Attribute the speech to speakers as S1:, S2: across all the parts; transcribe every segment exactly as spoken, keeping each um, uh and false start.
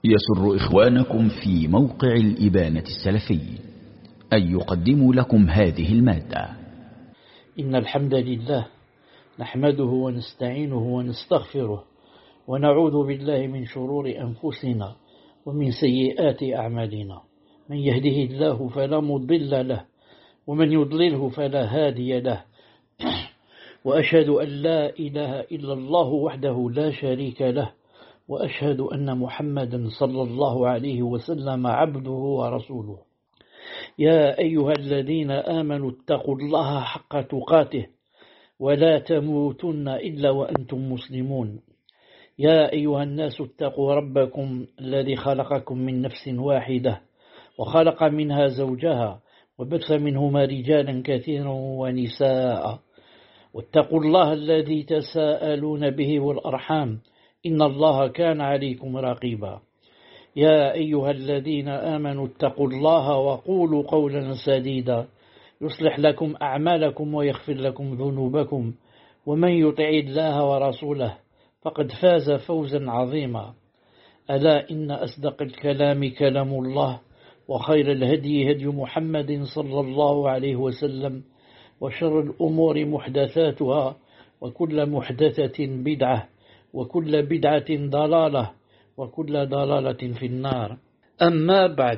S1: يسر إخوانكم في موقع الإبانة السلفي أن يقدموا لكم هذه المادة.
S2: إن الحمد لله نحمده ونستعينه ونستغفره ونعوذ بالله من شرور أنفسنا ومن سيئات أعمالنا. من يهده الله فلا مضل له ومن يضلله فلا هادي له. وأشهد أن لا إله إلا الله وحده لا شريك له، وأشهد أن محمدا صلى الله عليه وسلم عبده ورسوله. يا أيها الذين آمنوا اتقوا الله حق تقاته ولا تموتن إلا وأنتم مسلمون. يا أيها الناس اتقوا ربكم الذي خلقكم من نفس واحدة وخلق منها زوجها وبث منهما رجالا كثيرا ونساء، واتقوا الله الذي تساءلون به والأرحام إن الله كان عليكم رقيبا. يا أيها الذين آمنوا اتقوا الله وقولوا قولا سديدا يصلح لكم أعمالكم ويغفر لكم ذنوبكم، ومن يطع الله ورسوله فقد فاز فوزا عظيما. ألا إن أصدق الكلام كلام الله، وخير الهدي هدي محمد صلى الله عليه وسلم، وشر الأمور محدثاتها، وكل محدثة بدعة، وكل بدعة ضلالة، وكل ضلالة في النار. أما بعد،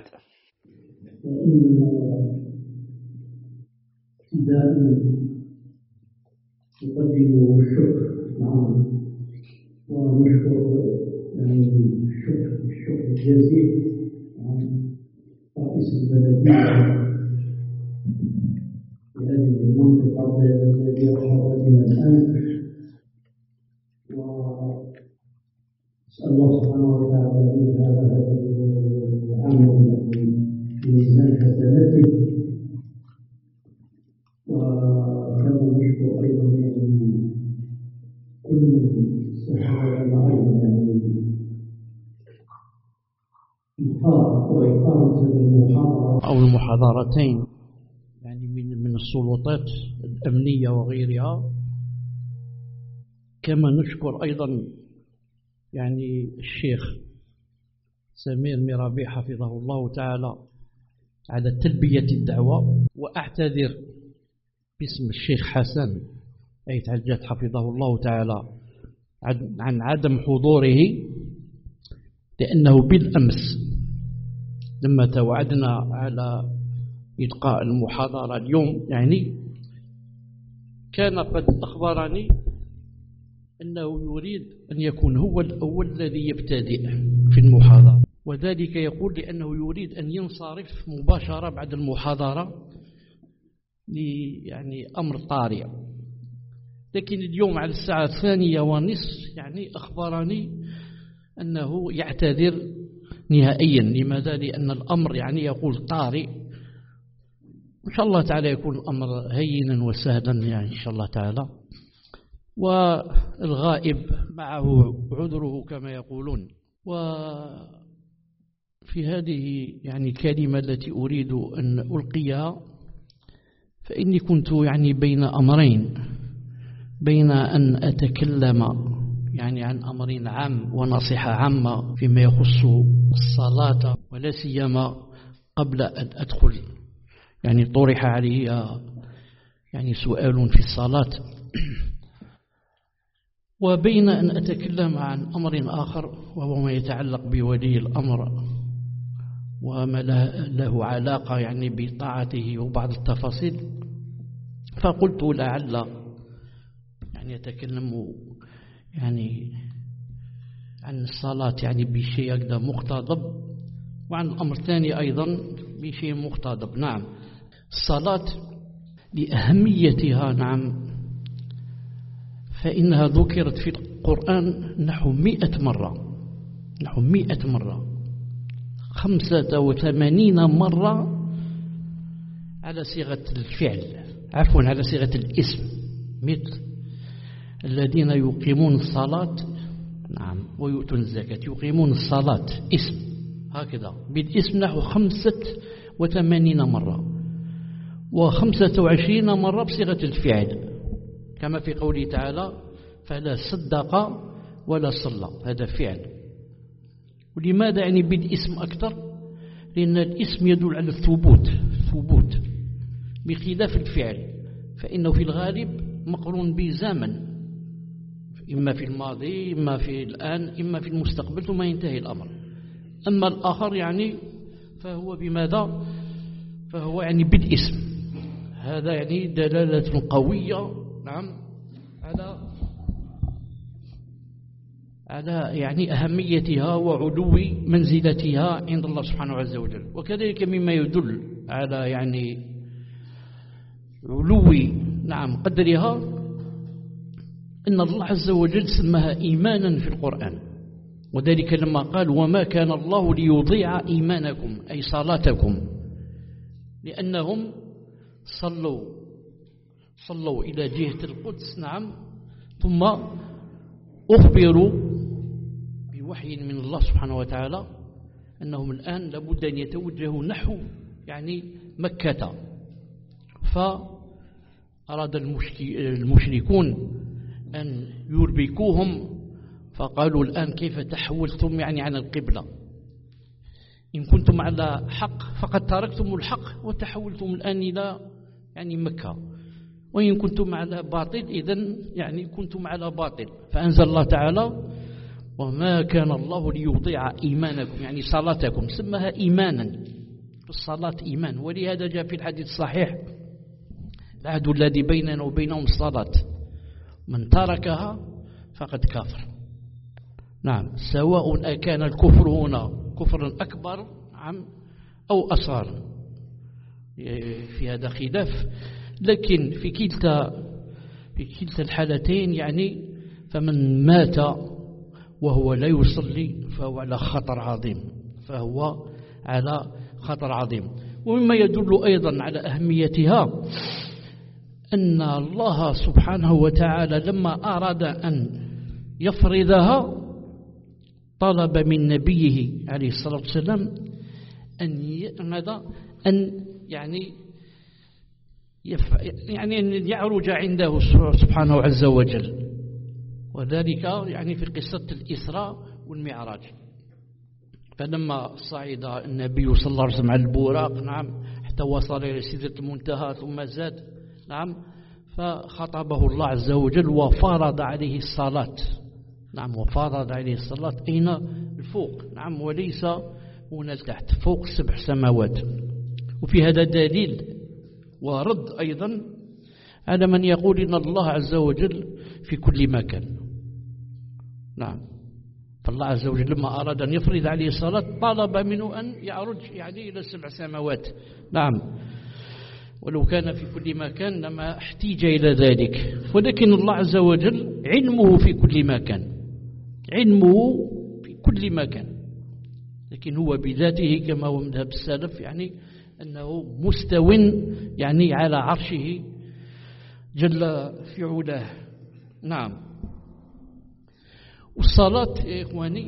S3: ابتداء نقدم الشكر معنا ونشكر يعني الشكر الشكر الجزيل عن رئيس البلدية في هذه المنطقة الذي رحب بنا الآن، وأسأل الله سبحانه وتعالى أن يجعل هذا العمل في ميزان حسناته. وكما نشكر أيضا يعني كل من ساهم لنا أيضا يعني إقامة وإقامة المحاضرة
S2: أو المحاضرتين يعني من من السلطات الأمنية وغيرها. كما نشكر أيضا يعني الشيخ سمير ميرابي حفظه الله تعالى على تلبية الدعوة، وأعتذر باسم الشيخ حسن أي تعجت حفظه الله تعالى عن عدم حضوره، لأنه بالأمس لما توعدنا على إلقاء المحاضرة اليوم يعني كان قد أخبرني أنه يريد أن يكون هو الأول الذي يبتدئ في المحاضرة، وذلك يقول لأنه يريد أن ينصرف مباشرة بعد المحاضرة يعني أمر طارئ. لكن اليوم على الساعة الثانية ونصف يعني أخبرني أنه يعتذر نهائيا. لماذا؟ لأن الأمر يعني يقول طارئ. إن شاء الله تعالى يكون الأمر هينا وسهلا يعني إن شاء الله تعالى، والغائب معه عذره كما يقولون. وفي هذه يعني الكلمة التي أريد أن ألقيها، فإني كنت يعني بين أمرين، بين أن أتكلم يعني عن أمر عام ونصيحة عامة فيما يخص الصلاة، ولا سيما قبل أن أدخل يعني طرح علي يعني سؤال في الصلاة، وبين أن أتكلم عن أمر آخر وهو ما يتعلق بولي الأمر وما له علاقة يعني بطاعته وبعض التفاصيل. فقلت لعل يعني يتكلم يعني عن الصلاة يعني بشيء كذا مقتضب، وعن الأمر الثاني أيضا بشيء مقتضب. نعم، الصلاة لأهميتها نعم فإنها ذكرت في القرآن نحو مئة مرة، نحو مئة مرة، خمسة وثمانين مرة على صيغة الفعل، عفوا على صيغة الاسم، مثل الذين يقيمون الصلاة نعم ويؤتون الزكاة. يقيمون الصلاة اسم هكذا بالاسم نحو خمسة وثمانين مرة، وخمسة وعشرين مرة بصيغة الفعل، كما في قوله تعالى فلا صدق ولا صلى، هذا فعل. ولماذا يعني بالاسم أكثر؟ لأن الاسم يدل على الثبوت ثبوت بخلاف الفعل، فإنه في الغالب مقرون بزمن، إما في الماضي إما في الآن إما في المستقبل ثم ينتهي الأمر. أما الآخر يعني فهو بماذا؟ فهو يعني بالاسم. هذا يعني دلالة قوية نعم على على يعني أهميتها وعلو منزلتها عند الله سبحانه عز وجل. وكذلك مما يدل على يعني علو نعم قدرها أن الله عز وجل سماها إيمانا في القرآن، وذلك لما قال وما كان الله ليضيع إيمانكم أي صلاتكم، لأنهم صلوا صلوا إلى جهة القدس نعم، ثم أخبروا بوحي من الله سبحانه وتعالى أنهم الآن لابد أن يتوجهوا نحو يعني مكة. فأراد المشركون أن يربكوهم، فقالوا الآن كيف تحولتم يعني عن القبلة؟ إن كنتم على حق فقد تركتم الحق وتحولتم الآن إلى يعني مكة، وإن كنتم على باطل إذن يعني كنتم على باطل. فأنزل الله تعالى وما كان الله ليضيع إيمانكم يعني صلاتكم، سمها إيمانا، الصلاة إيمان. ولهذا جاء في الحديث الصحيح العهد الذي بيننا وبينهم الصلاة، من تركها فقد كفر. نعم، سواء أكان الكفر هنا كفرا أكبر نعم أو أصغر، في هذا خلاف، لكن في كلتا في كلتا الحالتين يعني فمن مات وهو لا يصلي فهو على خطر عظيم، فهو على خطر عظيم. ومما يدل أيضا على أهميتها أن الله سبحانه وتعالى لما أراد أن يفرضها طلب من نبيه عليه الصلاة والسلام أن ماذا أن يعني يعني أن يعرج عنده سبحانه عز وجل، وذلك يعني في قصة الإسراء والمعراج. فلما صعد النبي صلى الله عليه وسلم على البراق نعم حتى وصل إلى سدرة المنتهى ثم زاد نعم، فخطبه الله عز وجل وفرض عليه الصلاة نعم، وفرض عليه الصلاة أين؟ الفوق نعم، وليس هنا تحت، فوق سبع سماوات. وفي هذا دليل ورد أيضا على من يقول إن الله عز وجل في كل مكان. نعم، فالله عز وجل لما أراد أن يفرض عليه الصلاة طلب منه أن يعرج يعني إلى سبع سماوات. نعم، ولو كان في كل مكان لما احتيج إلى ذلك، ولكن الله عز وجل علمه في كل مكان، علمه في كل مكان، لكن هو بذاته كما هو مذهب السلف يعني أنه مستو يعني على عرشه جل في علاه. نعم، والصلاة يا إخواني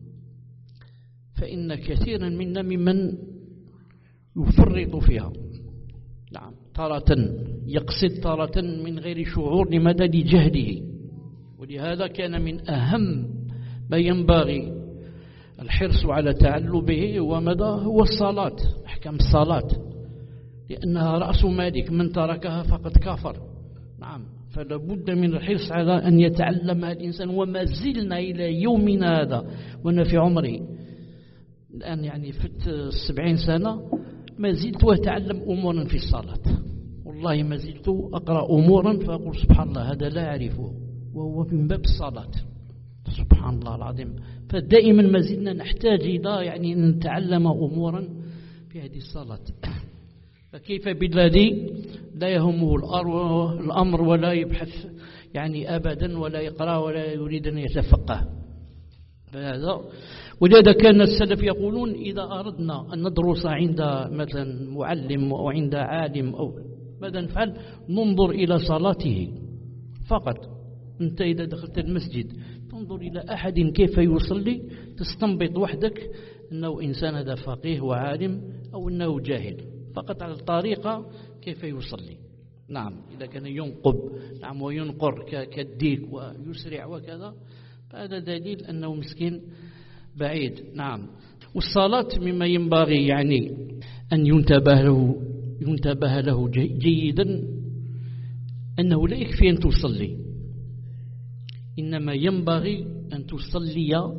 S2: فإن كثيرا منا ممن يفرط فيها. نعم، تارة يقصد تارة من غير شعور لمدى لجهله، ولهذا كان من أهم ما ينبغي الحرص على تعلمه ومدى هو الصلاة، أحكام الصلاة، لأنها رأس مالك، من تركها فقد كفر. نعم، فلا بد من الحرص على أن يتعلمها الإنسان، وما زلنا إلى يومنا هذا وأنا في عمري الآن يعني فت السبعين سنة ما زلت أتعلم أمورا في الصلاة، والله ما زلت أقرأ أمورا فأقول سبحان الله هذا لا أعرفه وهو من باب الصلاة، سبحان الله العظيم. فدائما ما زلنا نحتاج إلى يعني أن نتعلم أمورا في هذه الصلاة. فكيف بالذي لا يهمه الأمر ولا يبحث يعني أبدا ولا يقرأ ولا يريد أن يتفقه؟ فهذا ولهذا كان السلف يقولون إذا أردنا أن ندرس عند مثلا معلم أو عند عالم أو ماذا نفعل؟ ننظر إلى صلاته فقط. أنت إذا دخلت المسجد تنظر إلى أحد كيف يصلي، تستنبط وحدك أنه إنسان هذا فقيه وعالم أو أنه جاهل، فقط على الطريقة كيف يصلي. نعم، إذا كان ينقب نعم وينقر كالديك ويسرع وكذا، فهذا دليل أنه مسكين بعيد. نعم. والصلاة مما ينبغي يعني أن ينتبه له ينتبه له جيدا أنه لا يكفي أن تصلي، إنما ينبغي أن تصلي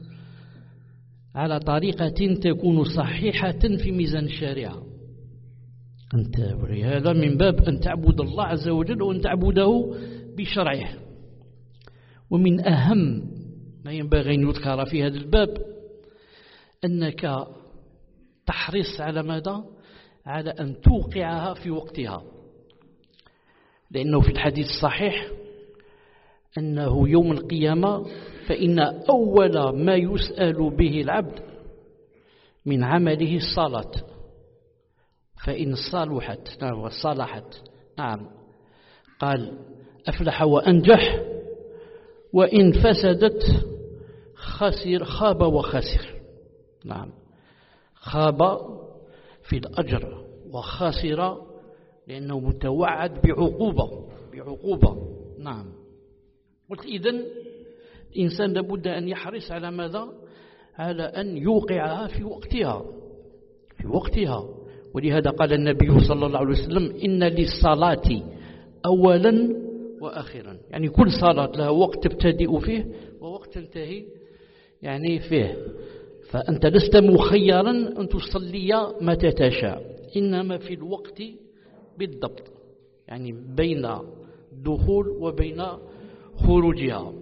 S2: على طريقة تكون صحيحة في ميزان الشريعة. أنت هذا من باب أن تعبد الله عز وجل وأن تعبده بشرعه. ومن أهم ما ينبغي أن يذكر في هذا الباب أنك تحرص على ماذا؟ على أن توقعها في وقتها، لأنه في الحديث الصحيح أنه يوم القيامة فإن أول ما يسأل به العبد من عمله الصلاة، فإن صلحت نعم صلحت نعم قال أفلح وأنجح، وإن فسدت خسر خاب وخسر. نعم، خاب في الأجر وخسر لأنه متوعد بعقوبة بعقوبة. نعم. قلت إذن الإنسان لابد أن يحرص على ماذا؟ على أن يوقعها في وقتها في وقتها ولهذا قال النبي صلى الله عليه وسلم إن للصلاة أولا وآخرا، يعني كل صلاة لها وقت تبتدئ فيه ووقت تنتهي يعني فيه، فأنت لست مخيرا أن تصلي متى تشاء، إنما في الوقت بالضبط، يعني بين الدخول وبين خروجها.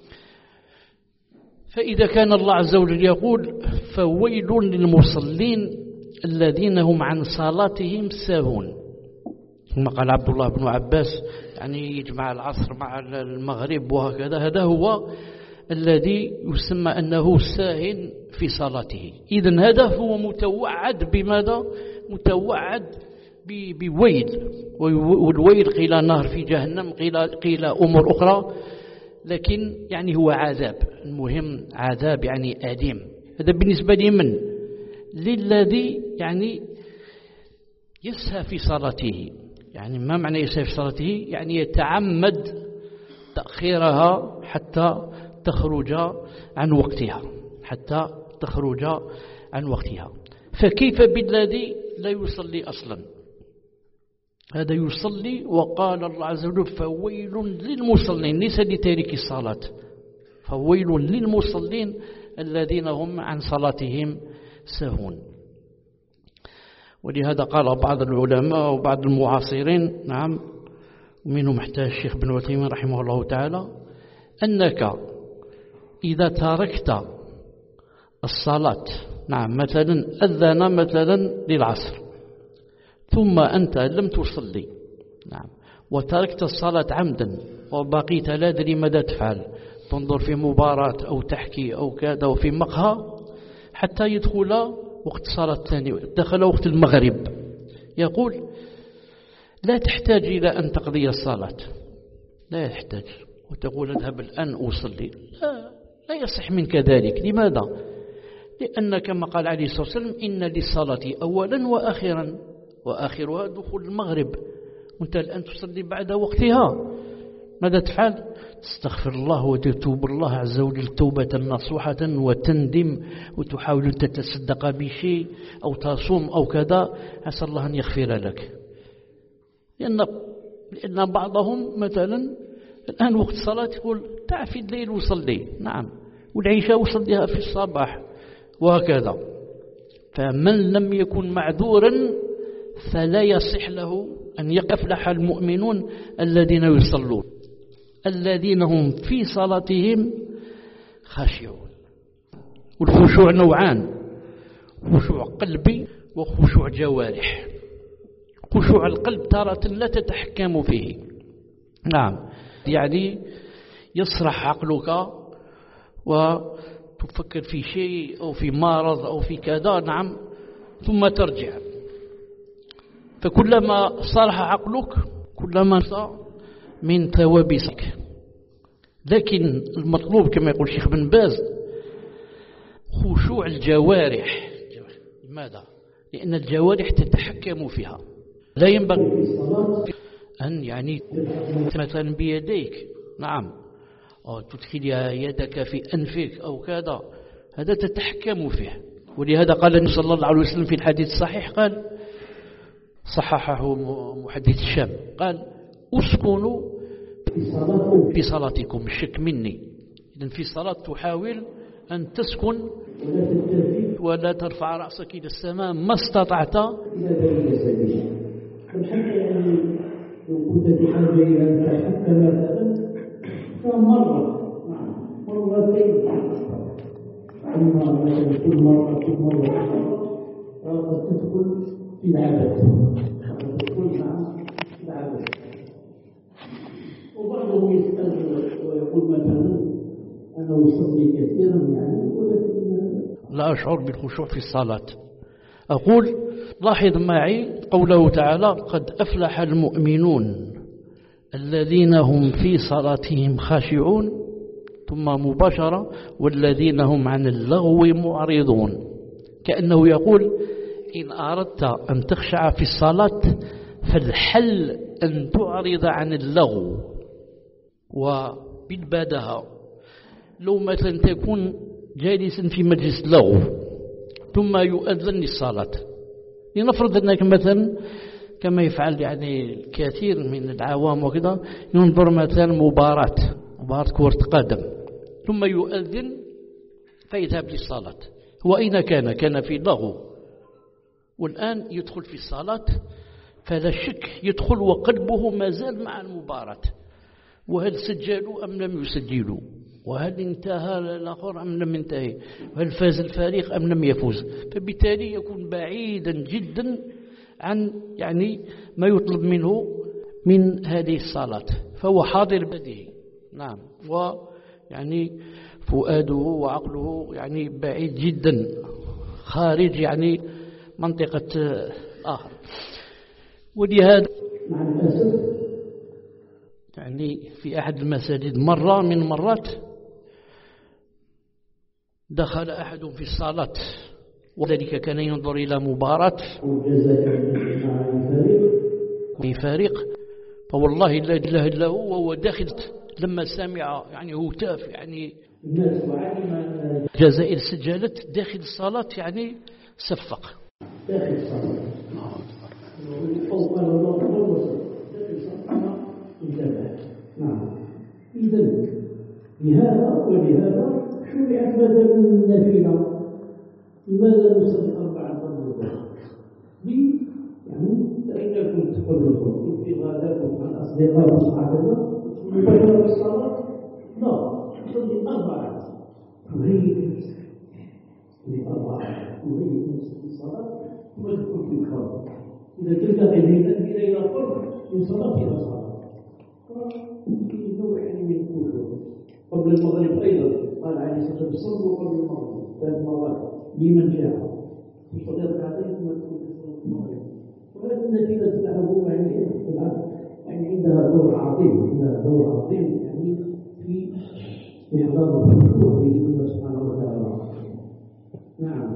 S2: فإذا كان الله عز وجل يقول فويل للمصلين الذين هم عن صلاتهم ساهون، ثم قال عبد الله بن عباس يعني يجمع العصر مع المغرب وهكذا، هذا هو الذي يسمى أنه ساهن في صلاته. إذن هذا هو متوعد بماذا؟ متوعد بويل، والويل قيل نهر في جهنم، قيل, قيل أمور أخرى، لكن يعني هو عذاب، المهم عذاب يعني أليم. هذا بالنسبة لمن؟ للذي يعني يسهى في صلاته. يعني ما معنى يسهى في صلاته؟ يعني يتعمد تأخيرها حتى تخرج عن وقتها حتى تخرج عن وقتها. فكيف بالذي لا يصلي أصلا؟ هذا يصلي، وقال الله عز وجل فويل للمصلين، ليس لتارك الصلاة، فويل للمصلين الذين هم عن صلاتهم ساهون. ولهذا قال بعض العلماء وبعض المعاصرين، نعم ومنهم حتى الشيخ بن عثيمين رحمه الله تعالى، أنك إذا تركت الصلاة، نعم مثلا أذن مثلا للعصر ثم أنت لم تصلي، نعم وتركت الصلاة عمدا وبقيت لا تدري ماذا تفعل، تنظر في مباراة أو تحكي أو كذا وفي مقهى حتى يدخل وقت الصلاة الثانية، دخل وقت المغرب، يقول لا تحتاج إلى أن تقضي الصلاة، لا يحتاج، وتقول اذهب الآن أصلي، لا, لا يصح منك ذلك. لماذا؟ لأن كما قال عليه الصلاة والسلام إن للصلاة أولا وآخرا، وآخرها دخول المغرب، وانت الآن تصلي بعد وقتها، ماذا تفعل؟ تستغفر الله وتتوب الله عز وجل توبة نصوحة وتندم وتحاول أن تتصدق بشيء أو تصوم أو كذا، عسى الله أن يغفر لك. لأن, لأن بعضهم مثلا الآن وقت الصلاة يقول تعال في الليل وصلي، نعم والعشاء وصليها في الصباح وهكذا. فمن لم يكن معذورا فلا يصح له أن يفلح المؤمنون الذين يصلون الذين هم في صلاتهم خاشعون. والخشوع نوعان، خشوع قلبي وخشوع جوارح. خشوع القلب تارة لا تتحكم فيه، نعم يعني يسرح عقلك وتفكر في شيء أو في مرض أو في كذا، نعم ثم ترجع، فكلما صلح عقلك كلما من ثوابك. لكن المطلوب كما يقول الشيخ بن باز خشوع الجوارح. لماذا؟ لأن الجوارح تتحكم فيها، لا ينبغي أن يعني مثلا بيديك، نعم أو تدخل يدك في أنفك أو كذا، هذا تتحكم فيه. ولهذا قال النبي صلى الله عليه وسلم في الحديث الصحيح، قال صححه محدث الشام، قال اسكنوا في صلاتكم، الشك مني. إذن في الصلاة تحاول أن تسكن ولا ترفع رأسك إلى السماء ما استطعت.
S3: لو كنت في حاجة إلى أن تحكم مثلا فمرة مرتين، أما مثلا كل مرة كل مرة قد تدخل في العبث، قد تدخل مع العبث. وبعضهم يسأل ويقول مثلا أنا أصلي كثيرا يعني ولكن
S2: لا أشعر بالخشوع في الصلاة. أقول لاحظ معي قوله تعالى قد أفلح المؤمنون الذين هم في صلاتهم خاشعون، ثم مباشرة والذين هم عن اللغو معرضون، كأنه يقول إن أردت أن تخشع في الصلاة فالحل أن تعرض عن اللغو. وبالبداهة لو مثلا تكون جالسا في مجلس لغو ثم يؤذن للصلاة، لنفرض أنك مثلا كما يفعل يعني الكثير من العوام وكذا، ينظر مثلا مباراة مباراة كرة قدم ثم يؤذن فيذهب للصلاة. هو أين كان؟ كان في لغو، والآن يدخل في الصلاة فلا شك يدخل وقلبه ما زال مع المباراة، وهل سجلوا أم لم يسجلوا، وهل انتهى الآخر أم لم ينتهي، وهل فاز الفريق أم لم يفوز. فبالتالي يكون بعيدا جدا عن يعني ما يطلب منه من هذه الصلاة، فهو حاضر بديه. نعم، ويعني فؤاده وعقله يعني بعيد جدا خارج يعني منطقة آخر. ولهذا
S3: مع الأسف
S2: يعني في أحد المساجد مرة من مرات دخل أحد في الصلاة وذلك كان ينظر إلى مباراة فريق، فوالله لا إله إلا هو وهو داخل لما سمع يعني هتاف يعني الجزائر سجلت داخل الصلاة يعني صفق
S3: داخل الصلاة. نعم، إذن لهذا ولهذا شرعت بدل النافلة. لماذا نصلي أربعة قبل الظهر؟ لي يعني فإن كنت قبل الظهر في غداكم مع الأصدقاء وصحابنا مباشرة الصلاة، لا نصلي أربعة تهيئ لأربعة تهيئ الصلاة ثم تدخل في الفرض. إذا تلتقي إلى الفرض من صلاة إلى صلاة نوع من الكفر. قبل المغرب أيضا قال عليه الصلاة والسلام صلوا قبل المغرب ثلاث مرات لمن جاء في صلاة ركعتين ثم تكون صلاة المغرب. وهذه النتيجة له يعني يعني عندها دور عظيم، عندها دور عظيم يعني في إحضار الخشوع في الله سبحانه وتعالى. نعم،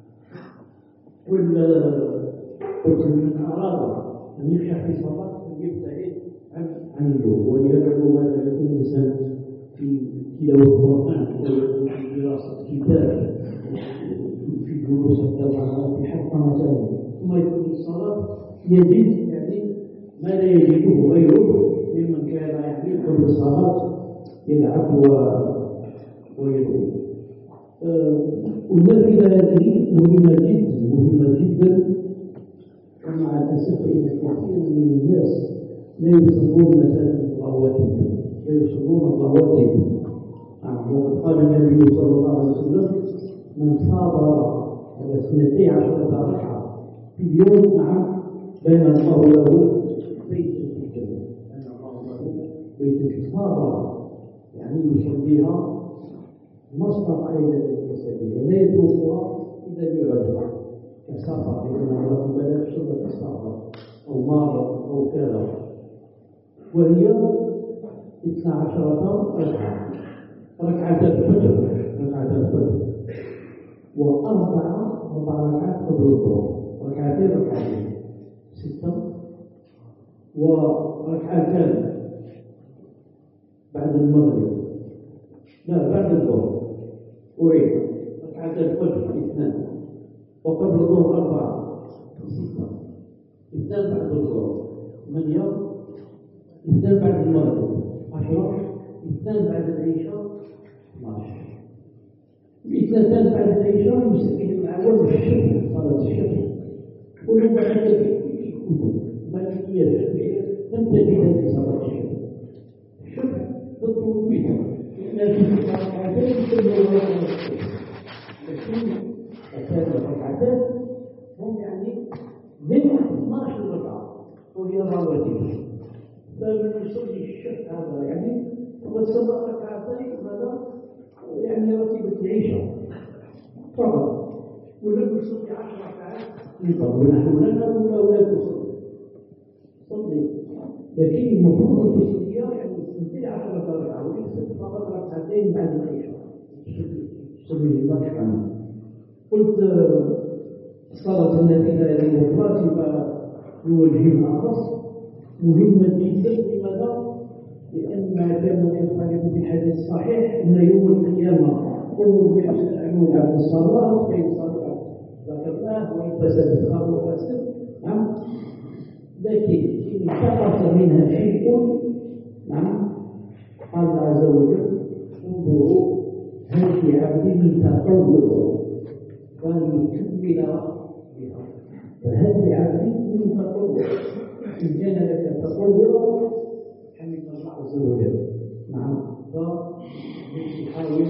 S3: قلت من أراد أن يخشع في صلاة يبتعد عن اللغو. ولهذا ماذا يكون الإنسان في تلاوة القرآن في دراسة كتاب في دروس الجامعة في حفظ مثلا ثم يكون الصلاة يجد يعني ما لا يجده غيره ممن كان يعني قبل الصلاة يلعب ويلعب. والنافلة هذه مهمة جدا مهمة جدا، ومع الأسف إن كثير من الناس لا يصلون مثلا الرواتب، لا يصلون الرواتب. وقد قال النبي صلى الله عليه وسلم من صابر على اثنتي عشرة ركعة في اليوم نعم بين الله له بيت في الجنة، بين الله له بيت في الصابر يعني يصليها ما استطاع إلى السبيل لا يتركها إلا لعذر كسفر، لأن الله بلغ شدة السفر أو مرض أو كذا، وهي اثنا عشرة ركعة ركعة الفجر ركعة الفجر وأربعة أربع ركعات قبل الظهر ركعتين ركعتين ستة، وركعتان بعد المغرب لا بعد الظهر أعيد بعد الفجر اثنان، وقبل الظهر أربعة ستة، اثنان بعد الظهر ثمانية، اثنان بعد المغرب عشرة، اثنان بعد العشاء اثناشر، اثنان بعد العشاء يسميه العوام الشفع، صلاة الشفع. ولو بعد ذلك مالكية الشافعية لم تجد هذه صلاة الشفع. الشفع تطلب وتر، لكن ركعتين يسمى لكن أكاد ركعتين هم يعني من اثناشر ركعة وهي رواتب. فمن يصلي الشفع هذا يعني وقد صلى ركعتين هذا يعني رتيبة العشاء فقط، ولم يصلي عشر ركعات يقول ونحن لا نقول ولا تصلي صلي، لكن المفروض أن تصليها يعني تصلي عشر ركعات وليس فقط ركعتين بعد العشاء. صلي الله سبحانه. قلت صلاة النافلة الراتبة بوجه آخر مهمة جدا. لماذا؟ لأن ما كان ينطلق في الحديث الصحيح أن يوم القيامة أول ما يسألون عن الصلاة فإن صلى ذكرناه وإن فسدت خاب وفسد. نعم، لكن إن سقط منها شيء نعم قال عز وجل انظروا هل في عبدي من تطوع فليكمل بها، فهل لعبدي من تطوع إن كان لك تطوع حمد الله عز وجل. نعم، فنحاول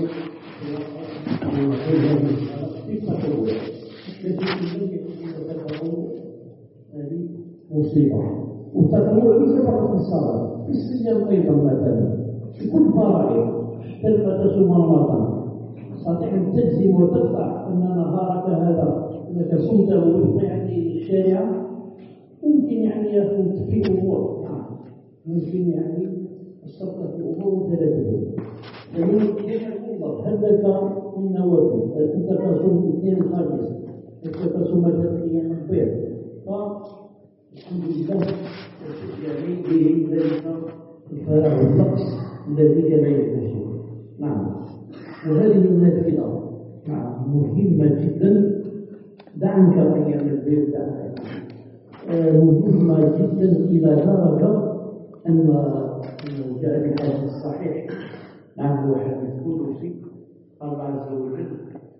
S3: في التطوع الذي يكون تطوع هذه مصيبة. والتطوع ليس فقط في الصلاة، في الصيام أيضا مثلا في كل فرائض كيف تصوم رمضان تستطيع أن تجزم وتقطع أن نهارك هذا إنك صمته وفق يعني الشارع ممكن يعني يكون في أمور. نعم، ممكن يعني السقط في أمور ثلاثة. فمن الأمور هل لك من نوافل؟ هل أنت تصوم اثنين الخامس؟ هل تصوم ثلاثة أيام البيض؟ فالحمد لله يعني به ذلك الفراغ والنقص الذي كان يحدث. نعم، وهذه النافلة نعم مهمة جدا. دعنك أيام البيض، دعنك مهمة جدا إلى درجة أن جاء في الحديث الصحيح نعم هو حديث قدسي قال عز وجل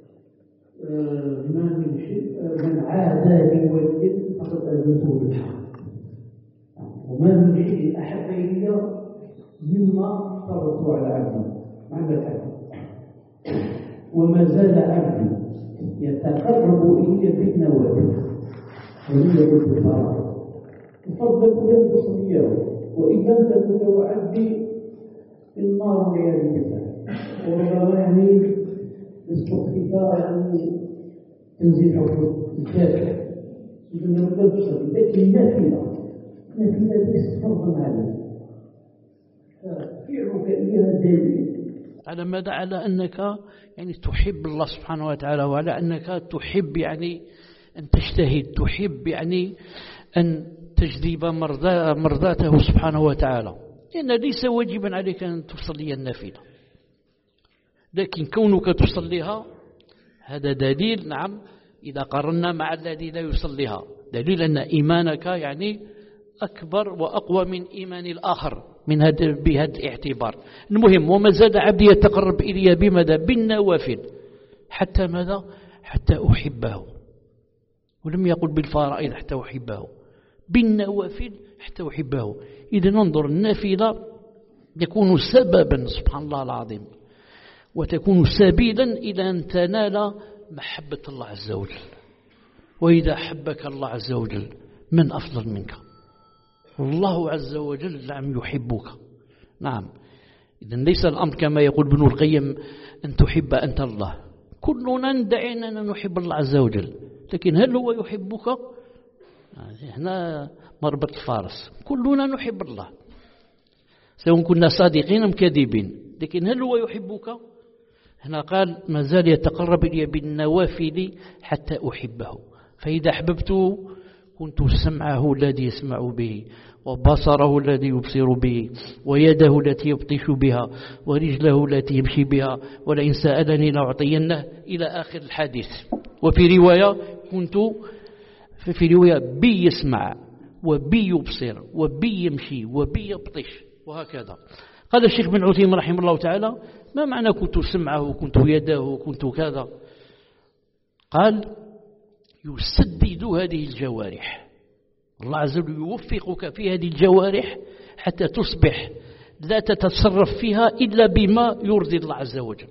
S3: ما من شيء من عادى لي وليا فقد أذنته بالحق، وما من شيء أحب إلي مما فرضت على عبدي معنى الحديث. وما زال عبدي يتقرب إلي بالنوافل ولي بالفرائض وفضل ينقص إياه، وإذا تكون عبدي في النار والعياذ بالله. وربما يعني يستطيع يعني تنزل حكم الكافر إذا لم تصل، لكن النافلة النافلة ليست فرضا عليك، ففعلك إياها دليل
S2: على ماذا؟ على أنك يعني تحب الله سبحانه وتعالى، وعلى أنك تحب يعني أن تجتهد، تحب يعني أن تجذب مرضاته سبحانه وتعالى، لأن ليس واجبا عليك أن تصلي النافلة، لكن كونك تصليها هذا دليل. نعم، إذا قارنا مع الذي لا يصليها دليل أن إيمانك يعني أكبر وأقوى من إيمان الآخر من هذا بهذا الاعتبار. المهم وما زاد عبدي يتقرب إلي بماذا؟ بالنوافل حتى ماذا؟ حتى أحبه. ولم يقل بالفرائض حتى أحبه، بالنوافل حتى أحبه. إذا ننظر النافلة يكون سببا سبحان الله العظيم، وتكون سبيلا إلى أن تنال محبة الله عز وجل. وإذا حبك الله عز وجل من أفضل منك؟ الله عز وجل نعم يحبك. نعم، إذا ليس الأمر كما يقول ابن القيم أن تحب أنت الله. كلنا ندعي أننا نحب الله عز وجل، لكن هل هو يحبك؟ هنا مربط الفارس. كلنا نحب الله سواء كنا صادقين أم كاذبين، لكن هل هو يحبك؟ هنا قال ما زال يتقرب إلي بالنوافل حتى أحبه. فإذا أحببته كنت سمعه الذي يسمع به، وبصره الذي يبصر به، ويده التي يبطش بها، ورجله التي يمشي بها، ولئن سألني لأعطينه، إلى آخر الحديث. وفي رواية كنت في رواية بي يسمع وبي يبصر وبي يمشي وبي يبطش، وهكذا. قال الشيخ بن عثيمين رحمه الله تعالى: ما معنى كنت سمعه كنت يده كنت كذا؟ قال: يسدد هذه الجوارح، الله عز وجل يوفقك في هذه الجوارح حتى تصبح لا تتصرف فيها إلا بما يرضي الله عز وجل.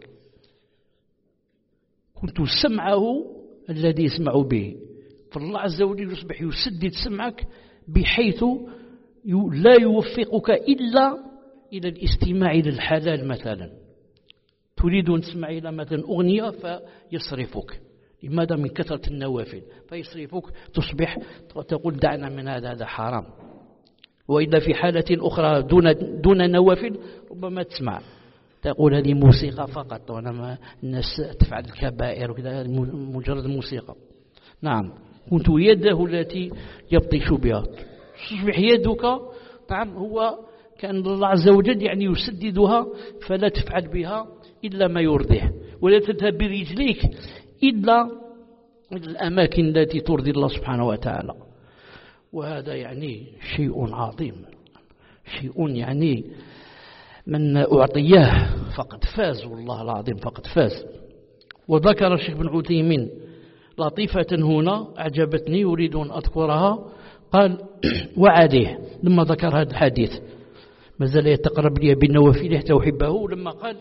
S2: كنت سمعه الذي يسمع به، فالله عز وجل يصبح يسدد سمعك بحيث لا يوفقك إلا إلى الاستماع للحلال. مثلا تريد أن تسمع إلى مثلا أغنية فيصرفك، لماذا؟ من كثرة النوافل، فيصرفك تصبح تقول دعنا من هذا، هذا حرام. وإلا في حالة أخرى دون دون نوافل ربما تسمع تقول هذه موسيقى فقط، وأنا الناس تفعل الكبائر وكذا، مجرد موسيقى. نعم، كنت يده التي يبطش بها، تصبح يدك نعم هو كان الله عز وجل يعني يسددها، فلا تفعل بها إلا ما يرضيه، ولا تذهب برجليك إلا الأماكن التي ترضي الله سبحانه وتعالى. وهذا يعني شيء عظيم، شيء يعني من أعطياه فقد فاز، والله العظيم فقد فاز. وذكر الشيخ بن عثيمين لطيفة هنا أعجبتني أريد أن أذكرها. قال: وعليه لما ذكر هذا الحديث ما زال يتقرب لي بالنوافل حتى أحبه، لما قال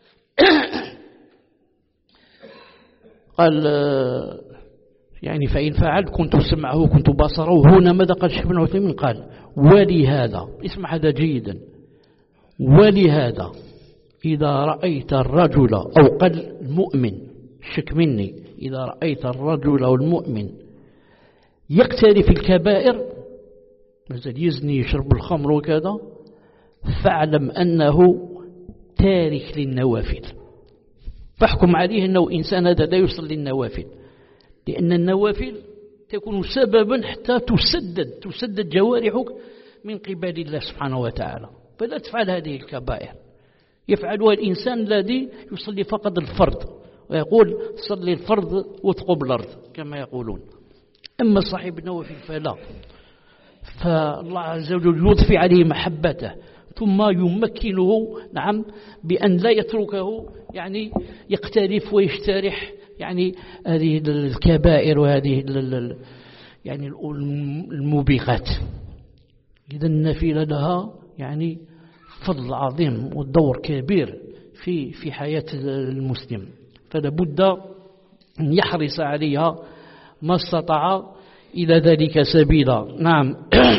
S2: قال يعني فإن فعل كنت سمعه كنت بصره. هنا ماذا قال الشيخ بن عثيمين؟ قال: ولهذا، اسمع هذا جيدا، ولهذا إذا رأيت الرجل أو قال المؤمن، شك مني، إذا رأيت الرجل أو المؤمن يقترف الكبائر، مثلا يزني يشرب الخمر وكذا، فاعلم أنه تارك للنوافل، فاحكم عليه أنه إنسان هذا لا يصلي النوافل، لأن النوافل تكون سببا حتى تسدد تسدد جوارحك من قبل الله سبحانه وتعالى. فلا تفعل هذه الكبائر، يفعلها الإنسان الذي يصلي فقط الفرض، ويقول صلي الفرض وثقب الأرض كما يقولون. أما صاحب النوافل فلا، فالله عز وجل يضفي عليه محبته، ثم يمكنه نعم بأن لا يتركه يعني يقترف ويشترح يعني هذه الكبائر وهذه يعني الموبقات. إذا النافلة لها يعني فضل عظيم ودور كبير في في حياة المسلم، فلا بد أن يحرص عليها ما استطاع إلى ذلك سبيلا. نعم.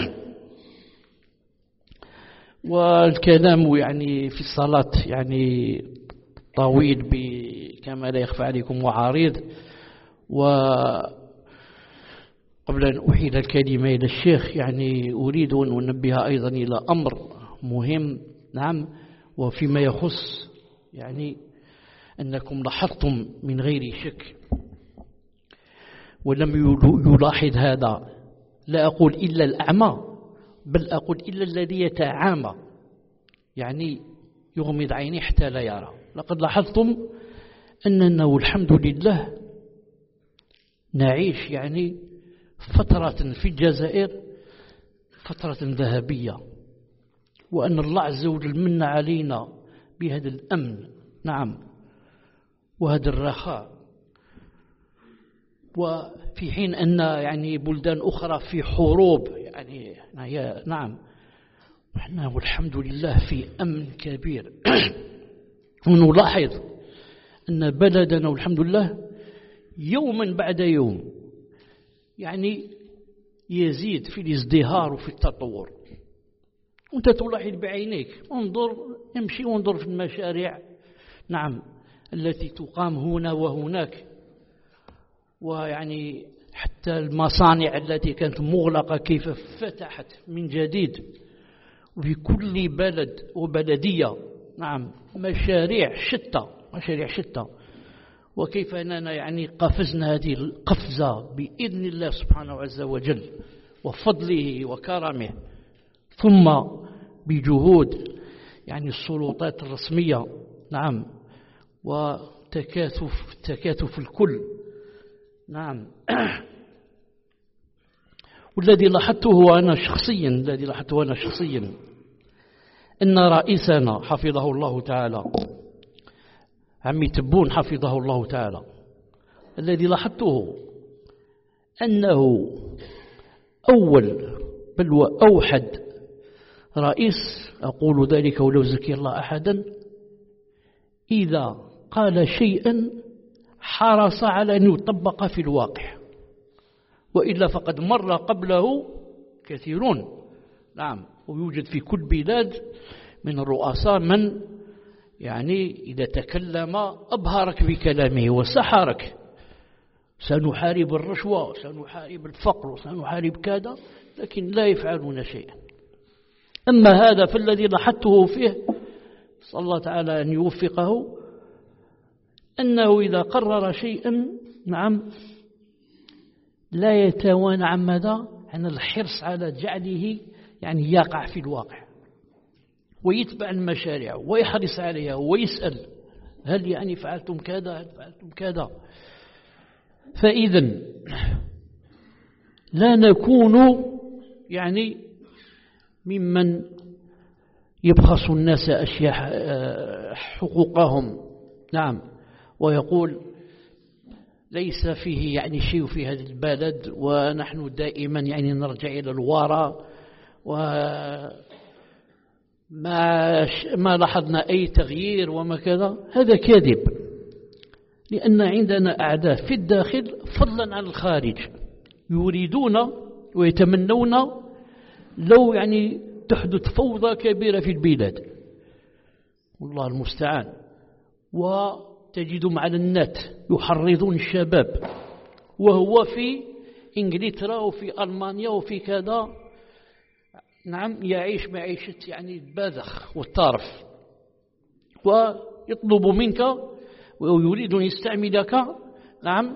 S2: والكلام يعني في الصلاة يعني طويل كما لا يخفى عليكم وعريض. وقبل أن أحيل الكلمة إلى الشيخ يعني أريد أن أنبه أيضا إلى أمر مهم. نعم، وفيما يخص يعني أنكم لاحظتم من غير شك ولم يلاحظ هذا، لا أقول إلا الأعمى، بل أقول إلا الذي يتعامى، يعني يغمض عينيه حتى لا يرى. لقد لاحظتم أننا والحمد لله نعيش يعني فترة في الجزائر فترة ذهبية، وأن الله عز وجل من علينا بهذا الأمن نعم وهذا الرخاء، وفي حين أن يعني بلدان أخرى في حروب يعني نعم، نحن والحمد لله في أمن كبير. ونلاحظ أن بلدنا والحمد لله يوما بعد يوم يعني يزيد في الازدهار وفي التطور. وأنت تلاحظ بعينيك، انظر امشي وانظر في المشاريع نعم التي تقام هنا وهناك، ويعني حتى المصانع التي كانت مغلقة كيف فتحت من جديد، وفي كل بلد وبلدية نعم مشاريع شتى مشاريع شتى. وكيف أننا يعني قفزنا هذه القفزة بإذن الله سبحانه عز وجل وفضله وكرمه، ثم بجهود يعني السلطات الرسمية، نعم، وتكاتف تكاتف الكل، نعم. والذي لاحظته أنا شخصيا الذي لاحظته أنا شخصيا أن رئيسنا حفظه الله تعالى عمي تبون حفظه الله تعالى، الذي لاحظته أنه أول بل وأوحد رئيس، أقول ذلك ولو زكي الله أحدا، إذا قال شيئا حرص على أن يطبق في الواقع، وإلا فقد مر قبله كثيرون، نعم، ويوجد في كل بلاد من الرؤساء من يعني إذا تكلم أبهرك بكلامه وسحرك، سنحارب الرشوة، سنحارب الفقر، سنحارب كذا، لكن لا يفعلون شيئا. أما هذا فالذي لاحظته فيه صلى الله تعالى أن يوفقه أنه إذا قرر شيئا، نعم، لا يتوانى عن ماذا؟ عن الحرص على جعله يعني يقع في الواقع، ويتبع المشاريع ويحرص عليها ويسأل هل يعني فعلتم كذا، هل فعلتم كذا. فإذا لا نكون يعني ممن يبخس الناس أشياء حقوقهم، نعم، ويقول ليس فيه يعني شيء في هذا البلد، ونحن دائما يعني نرجع إلى الوراء، وما ما لاحظنا أي تغيير وما كذا. هذا كاذب، لأن عندنا أعداء في الداخل فضلا عن الخارج يريدون ويتمنون لو يعني تحدث فوضى كبيرة في البلاد، والله المستعان. وتجد على النت يحرضون الشباب، وهو في إنجلترا وفي ألمانيا وفي كذا، نعم، يعيش معيشة يعني البذخ والطرف، ويطلب منك ويريد أن يستعملك، نعم،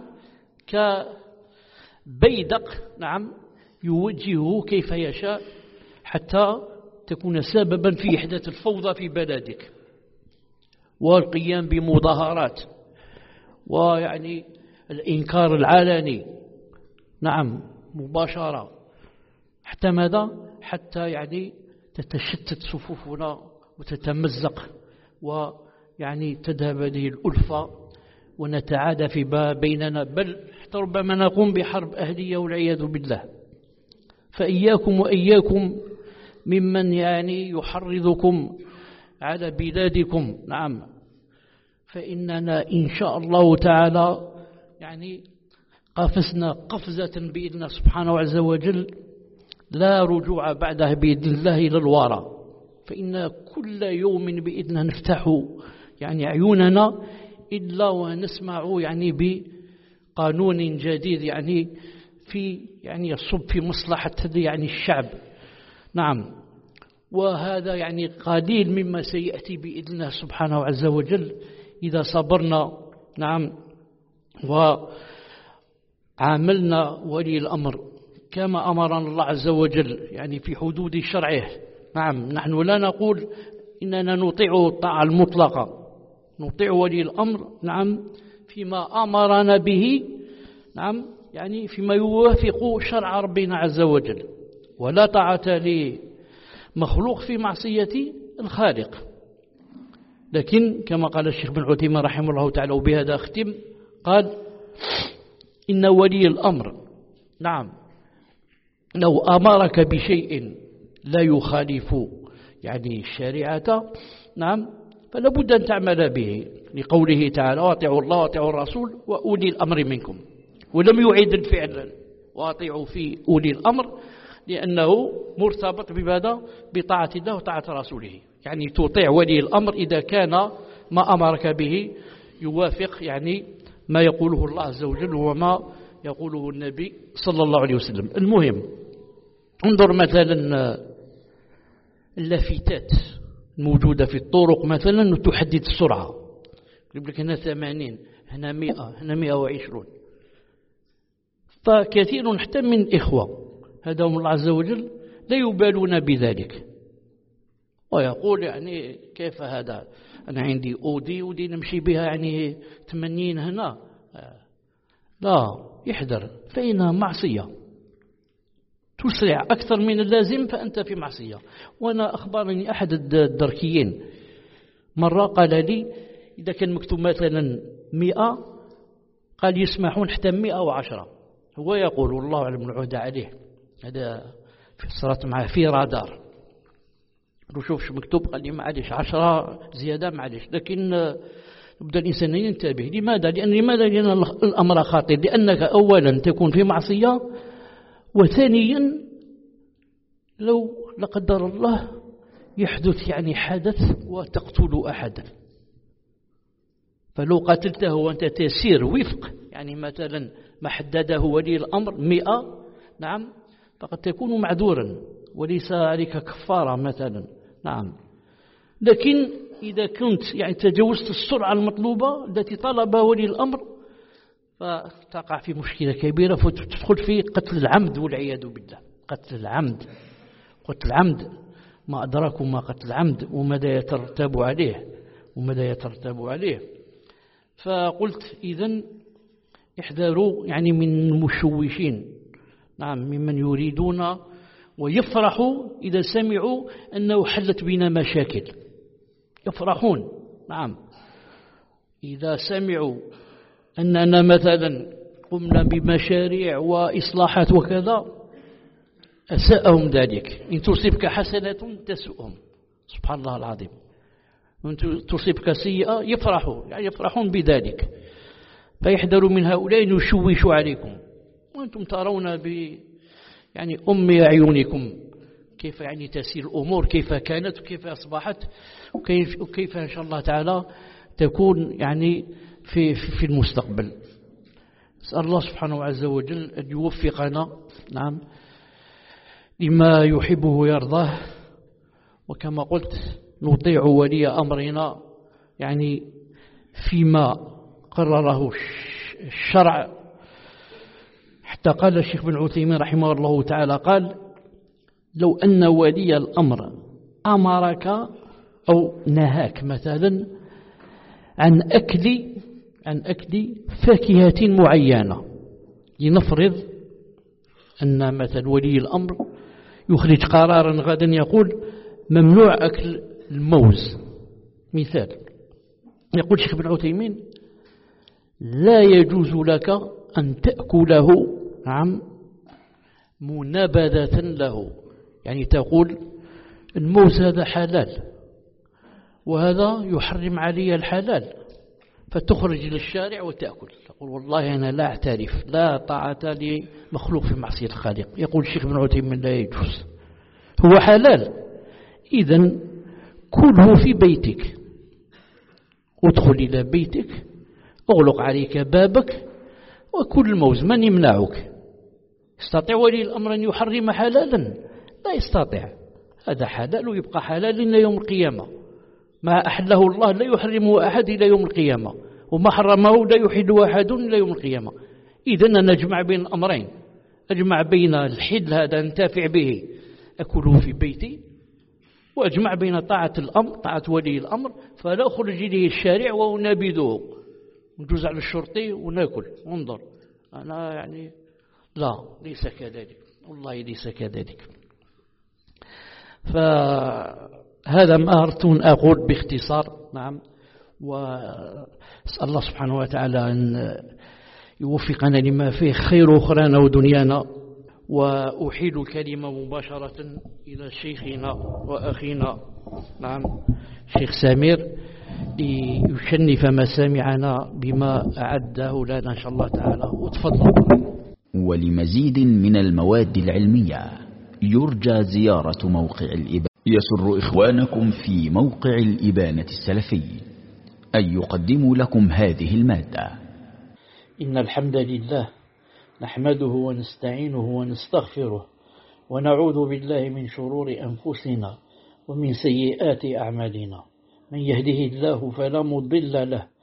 S2: كبيدق، نعم، يوجهه كيف يشاء حتى تكون سببا في إحداث الفوضى في بلدك، والقيام بمظاهرات، ويعني الإنكار العلني، نعم، مباشرة، حتى ماذا؟ حتى يعني تتشتت صفوفنا وتتمزق، ويعني تذهب هذه الألفة ونتعادى في بيننا، بل حتى ربما نقوم بحرب أهلية والعياذ بالله. فإياكم وإياكم ممن يعني يحرضكم على بلادكم، نعم، فإننا إن شاء الله تعالى يعني قفزنا قفزة بإذن الله سبحانه عز وجل لا رجوع بعدها بإذن الله إلى الوراء. فإن كل يوم بإذن الله نفتح يعني عيوننا إلا ونسمع يعني بقانون جديد يعني في يعني يصب في مصلحة يعني الشعب، نعم. وهذا يعني قليل مما سيأتي بإذن الله سبحانه عز وجل إذا صبرنا، نعم، وعاملنا ولي الأمر كما أمرنا الله عز وجل يعني في حدود شرعه. نعم، نحن لا نقول إننا نطيع الطاعة المطلقة، نطيع ولي الأمر، نعم، فيما أمرنا به، نعم، يعني فيما يوافق شرع ربنا عز وجل، ولا طاعة لمخلوق في معصية الخالق. لكن كما قال الشيخ بن عثيمين رحمه الله تعالى، وبهذا أختم، قال إن ولي الأمر، نعم، لو أمرك بشيء لا يخالف يعني الشريعة، نعم، فلا بد أن تعمل به، لقوله تعالى واطيعوا الله واطيعوا الرسول وأولي الأمر منكم، ولم يعيد الفعل واطيعوا في أولي الأمر لأنه مرتبط بماذا؟ بطاعة الله وطاعة رسوله. يعني تطيع ولي الأمر إذا كان ما أمرك به يوافق يعني ما يقوله الله عز وجل وما يقوله النبي صلى الله عليه وسلم. المهم انظر مثلا اللافتات الموجودة في الطرق مثلا تحدد السرعة، يقول لك هنا ثمانين، هنا مئة هنا مئة وعشرون. فكثير حتى من الإخوة هداهم الله عز وجل لا يبالون بذلك، ويقول يعني كيف هذا، أنا عندي أودي ودي نمشي بها يعني ثمانين هنا. لا، يحذر، فإنها معصية تسرع أكثر من اللازم، فأنت في معصية. وأنا أخبرني أحد الدركيين مرة قال لي إذا كان مكتوب مثلا مئة قال يسمحون حتى مئة وعشرة. هو يقول والله أعلم العهدة عليه، هذا في صارت معه في رادار، شوف شو مكتوب، قال لي معلش عشرة زيادة معلش، لكن يبدأ الإنسان ينتبه. لماذا؟ لأن لماذا؟ لأن الأمر خطير، لأنك أولا تكون في معصية، وثانيا لو لا قدر الله يحدث يعني حدث وتقتل أحدا، فلو قتلته وأنت تسير وفق يعني مثلا ما حدده ولي الأمر مئة، نعم، فقد تكون معذورا وليس عليك كفارة مثلا، نعم. لكن إذا كنت يعني تجاوزت السرعة المطلوبة التي طلبها ولي الأمر فتقع في مشكلة كبيرة، فتدخل في قتل العمد والعياذ بالله. قتل العمد، قتل العمد ما أدراكم ما قتل العمد وماذا يترتب عليه وماذا يترتب عليه. فقلت إذن احذروا يعني من المشوشين، نعم، ممن يريدون ويفرحوا إذا سمعوا أنه حلت بنا مشاكل، يفرحون، نعم، إذا سمعوا أننا مثلا قمنا بمشاريع وإصلاحات وكذا أساءهم ذلك. إن تصيبك حسنة تسؤهم، سبحان الله العظيم، وإن تصيبك سيئة يفرحوا، يعني يفرحون بذلك. فيحذروا من هؤلاء أن يشوشوا عليكم، وأنتم ترون ب يعني أم أعينكم كيف يعني تسير الأمور، كيف كانت وكيف أصبحت، وكيف, وكيف إن شاء الله تعالى تكون يعني في, في المستقبل. أسأل الله سبحانه عز وجل أن يوفقنا، نعم، لما يحبه ويرضاه. وكما قلت نطيع ولي أمرنا يعني فيما قرره الشرع. حتى قال الشيخ بن عثيمين رحمه الله تعالى قال لو أن ولي الأمر أمرك أو نهاك مثلا عن أكل عن أكل فاكهة معينة، لنفرض أن مثلا ولي الأمر يخرج قرارا غدا يقول ممنوع أكل الموز مثال، يقول الشيخ بن عثيمين لا يجوز لك أن تأكله، نعم، منابذة له، يعني تقول الموز هذا حلال وهذا يحرم علي الحلال، فتخرج للشارع وتأكل، تقول والله أنا لا أعترف، لا طاعة لمخلوق في معصية الخالق. يقول الشيخ بن عثيمين لا يجوز، هو حلال، إذن كله في بيتك، ادخل إلى بيتك، اغلق عليك بابك وكل الموز، من يمنعك؟ يستطيع ولي الأمر أن يحرم حلالا؟ لا يستطيع، هذا حلال ويبقى حلال إلى يوم القيامة. ما أحله الله لا يحرمه أحد إلى يوم القيامة، وما حرمه لا يحله أحد إلى يوم القيامة. إذن نجمع بين الأمرين، أجمع بين الحل هذا انتفع به أكله في بيتي، وأجمع بين طاعة الأمر، طاعة ولي الأمر، فلا أخرج إليه الشارع ونبذه ونجوز على الشرطي ونأكل وننظر. أنا يعني لا، ليس كذلك، والله ليس كذلك. فهذا ما أردت أن أقول باختصار، نعم، وأسأل الله سبحانه وتعالى أن يوفقنا لما فيه خير أخرانا ودنيانا. وأحيل الكلمة مباشرة إلى شيخنا وأخينا، نعم، شيخ سمير، ليشنف مسامعنا بما أعده لنا إن شاء الله تعالى، وتفضل.
S1: ولمزيد من المواد العلمية يرجى زيارة موقع الإبانة. يسر إخوانكم في موقع الإبانة السلفي أن يقدموا لكم هذه المادة.
S2: إن الحمد لله نحمده ونستعينه ونستغفره، ونعوذ بالله من شرور أنفسنا ومن سيئات أعمالنا. من يهده الله فلا مضل له،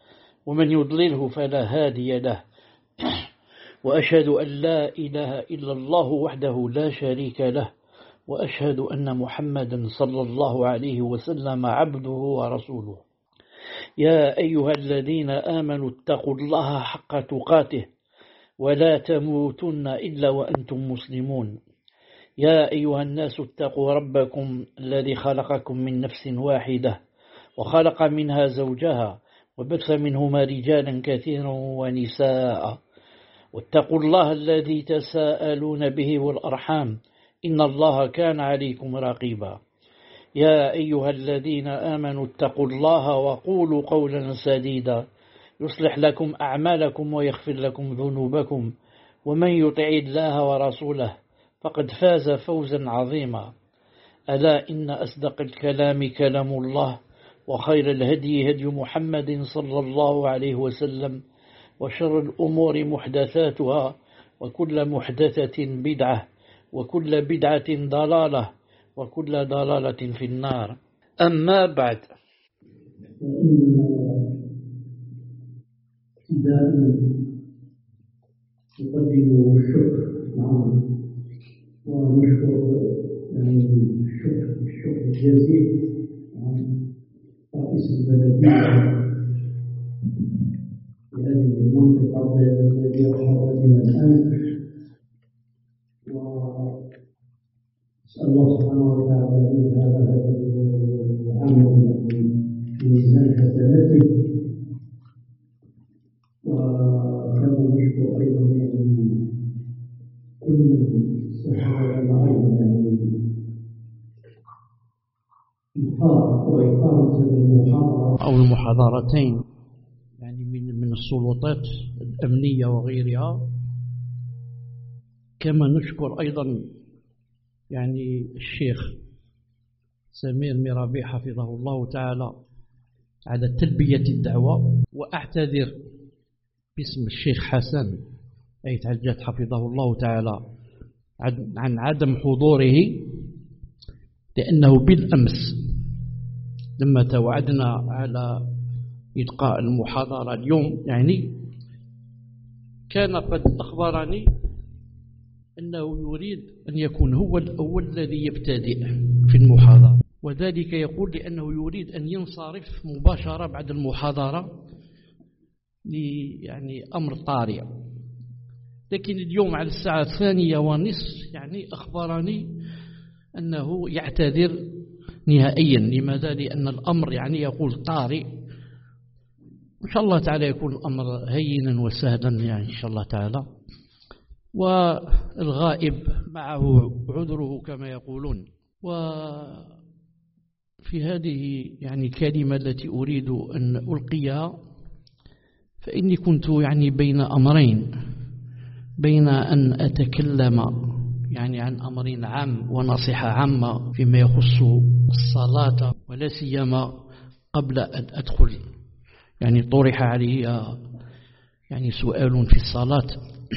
S2: ومن يضلله فلا هادي له. وأشهد أن لا إله إلا الله وحده لا شريك له، وأشهد أن محمدا صلى الله عليه وسلم عبده ورسوله. يا أيها الذين آمنوا اتقوا الله حق تقاته ولا تموتن إلا وأنتم مسلمون. يا أيها الناس اتقوا ربكم الذي خلقكم من نفس واحدة وخلق منها زوجها وبث منهما رجالا كثيرا ونساء، واتقوا الله الذي تساءلون به والأرحام إن الله كان عليكم رقيبا. يا أيها الذين آمنوا اتقوا الله وقولوا قولا سديدا يصلح لكم أعمالكم ويغفر لكم ذنوبكم، ومن يطع الله ورسوله فقد فاز فوزا عظيما. ألا إن أصدق الكلام كلام الله، وخير الهدي هدي محمد صلى الله عليه وسلم، وشر الأمور محدثاتها، وكل محدثة بدعة، وكل بدعة ضلالة، وكل ضلالة في النار. أما بعد،
S3: ابتداء نقدم الشكر معه ونشكر يعني الشكر الشكر الجزيل عن رئيس البلدية في هذه المنطقة الذي رحب بنا الآن، وأسأل الله سبحانه وتعالى أن يجعل هذا العمل في ميزان حسناته. وكما نشكر أيضا كل من ساهم لنا أيضا يعني إقامة وإقامة المحاضرة
S2: أو المحاضرتين يعني من من السلطات الأمنية وغيرها. كما نشكر أيضا يعني الشيخ سمير ميرابي حفظه الله تعالى على تلبية الدعوة. وأعتذر باسم الشيخ حسن أي تعجت حفظه الله تعالى عن عدم حضوره، لأنه بالأمس لما توعدنا على إلقاء المحاضرة اليوم يعني كان قد أخبرني أنه يريد أن يكون هو الأول الذي يبتدئ في المحاضرة، وذلك يقول لأنه يريد أن ينصرف مباشرة بعد المحاضرة يعني أمر طارئ. لكن اليوم على الساعة الثانية ونصف يعني أخبرني أنه يعتذر نهائيا. لماذا؟ لأن الأمر يعني يقول طارئ. إن شاء الله تعالى يكون الأمر هينا وسهلا يعني إن شاء الله تعالى. والغائب معه عذره كما يقولون. وفي هذه يعني كلمة التي أريد أن ألقيها، فإني كنت يعني بين أمرين، بين أن أتكلم يعني عن أمر عام ونصيحة عامة فيما يخص الصلاة، ولا سيما قبل أن أدخل يعني طرح علي يعني سؤال في الصلاة،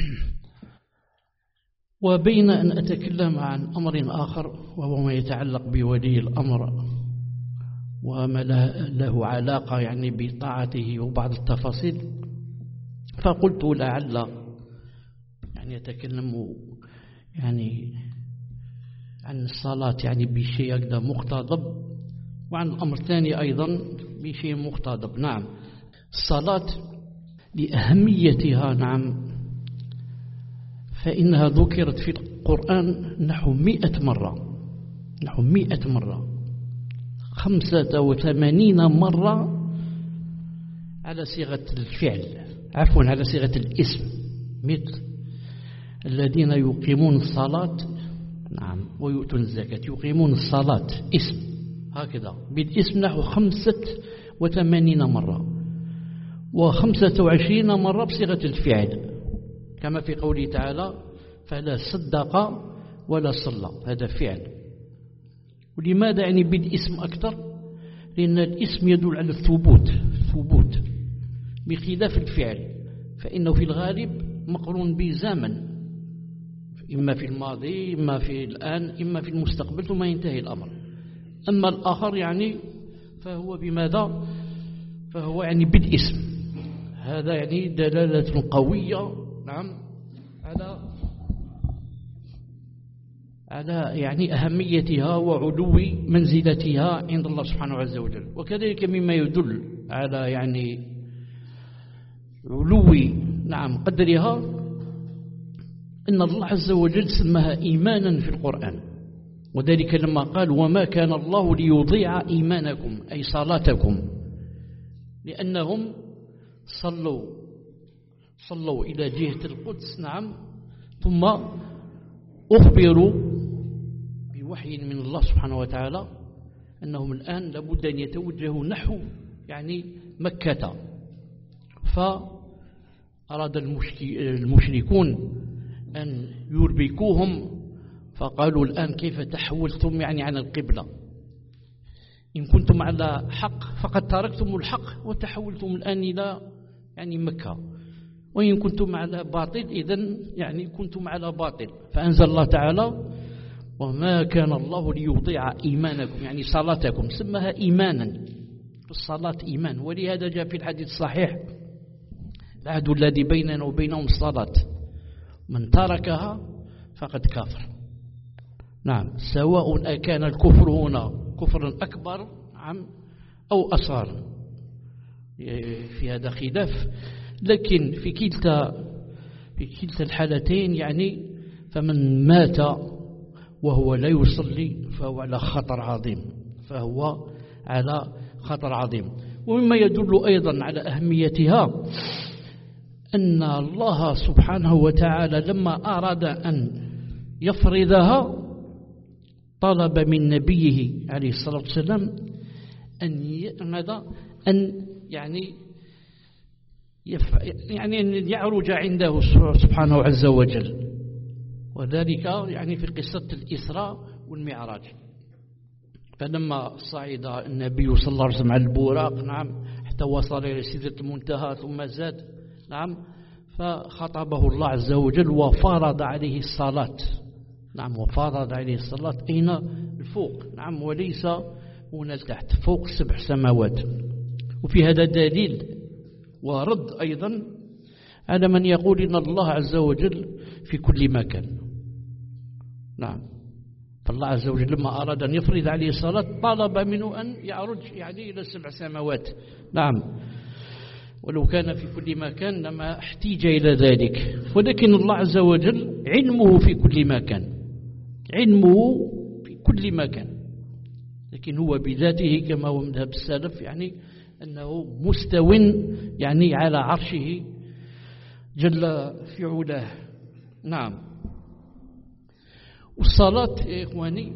S2: وبين أن أتكلم عن أمر آخر وهو ما يتعلق بولي الأمر وما له علاقة يعني بطاعته وبعض التفاصيل. فقلت لعل يعني يتكلم يعني عن الصلاة يعني بشيء أكثر مقتضب، وعن أمر ثاني أيضا بشيء مقتضب. نعم، الصلاة لأهميتها نعم فإنها ذكرت في القرآن نحو مئة مرة، نحو مئة مرة، خمسة وثمانين مرة على صيغة الفعل، عفوا على صيغة الاسم، مثل الذين يقيمون الصلاة نعم ويؤتون الزكاة. يقيمون الصلاة اسم هكذا بالاسم نحو خمسة وثمانين مرة، وخمسة وعشرين مرة بصيغة الفعل كما في قوله تعالى فلا صدق ولا صلى، هذا فعل. ولماذا يعني بالاسم أكثر؟ لأن الاسم يدل على الثبوت، الثبوت بخلاف الفعل فإنه في الغالب مقرون بزمن، إما في الماضي إما في الآن إما في المستقبل ثم ينتهي الأمر. أما الآخر يعني فهو بماذا؟ فهو يعني بالاسم. هذا يعني دلالة قوية نعم على على يعني أهميتها وعلو منزلتها عند الله سبحانه عز وجل. وكذلك مما يدل على يعني علو نعم قدرها أن الله عز وجل سماها إيمانا في القرآن، وذلك لما قال وما كان الله ليضيع إيمانكم أي صلاتكم، لأنهم صلوا صلوا إلى جهة القدس نعم، ثم أخبروا بوحي من الله سبحانه وتعالى أنهم الآن لابد أن يتوجهوا نحو يعني مكة. فأراد المشركون أن يربكوهم، فقالوا الآن كيف تحولتم يعني عن القبلة؟ إن كنتم على حق فقد تركتم الحق وتحولتم الآن إلى يعني مكة، وإن كنتم على باطل إذن يعني كنتم على باطل. فأنزل الله تعالى وما كان الله ليضيع إيمانكم يعني صلاتكم، سمها إيمانا، الصلاة إيمان. ولهذا جاء في الحديث الصحيح العهد الذي بيننا وبينهم الصلاة، من تركها فقد كفر. نعم، سواء كان الكفر هنا كفرا أكبر نعم أو أصغر، في هذا خلاف، لكن في كلتا في كلتا الحالتين يعني فمن مات وهو لا يصلي فهو على خطر عظيم، فهو على خطر عظيم. ومما يدل أيضا على أهميتها أن الله سبحانه وتعالى لما أراد أن يفرضها طلب من نبيه عليه الصلاة والسلام أن أن يعني يعني أن يعرج عنده سبحانه عز وجل، وذلك يعني في قصة الإسراء والمعراج. فلما صعد النبي صلى الله عليه وسلم على البراق نعم حتى وصل إلى سدرة المنتهى ثم زاد نعم، فخطبه الله عز وجل وفرض عليه الصلاة نعم، وفرض عليه الصلاة أين الفوق نعم، وليس هنا تحت، فوق سبع سماوات. وفي هذا دليل ورد أيضا على من يقول إن الله عز وجل في كل مكان. نعم، فالله عز وجل لما أراد أن يفرض عليه الصلاة طلب منه أن يعرج يعني إلى سبع سماوات. نعم، ولو كان في كل مكان لما احتيج إلى ذلك، ولكن الله عز وجل علمه في كل مكان، علمه في كل مكان، لكن هو بذاته كما هو مذهب السلف يعني أنه مستو يعني على عرشه جل في علاه. نعم، والصلاة يا إخواني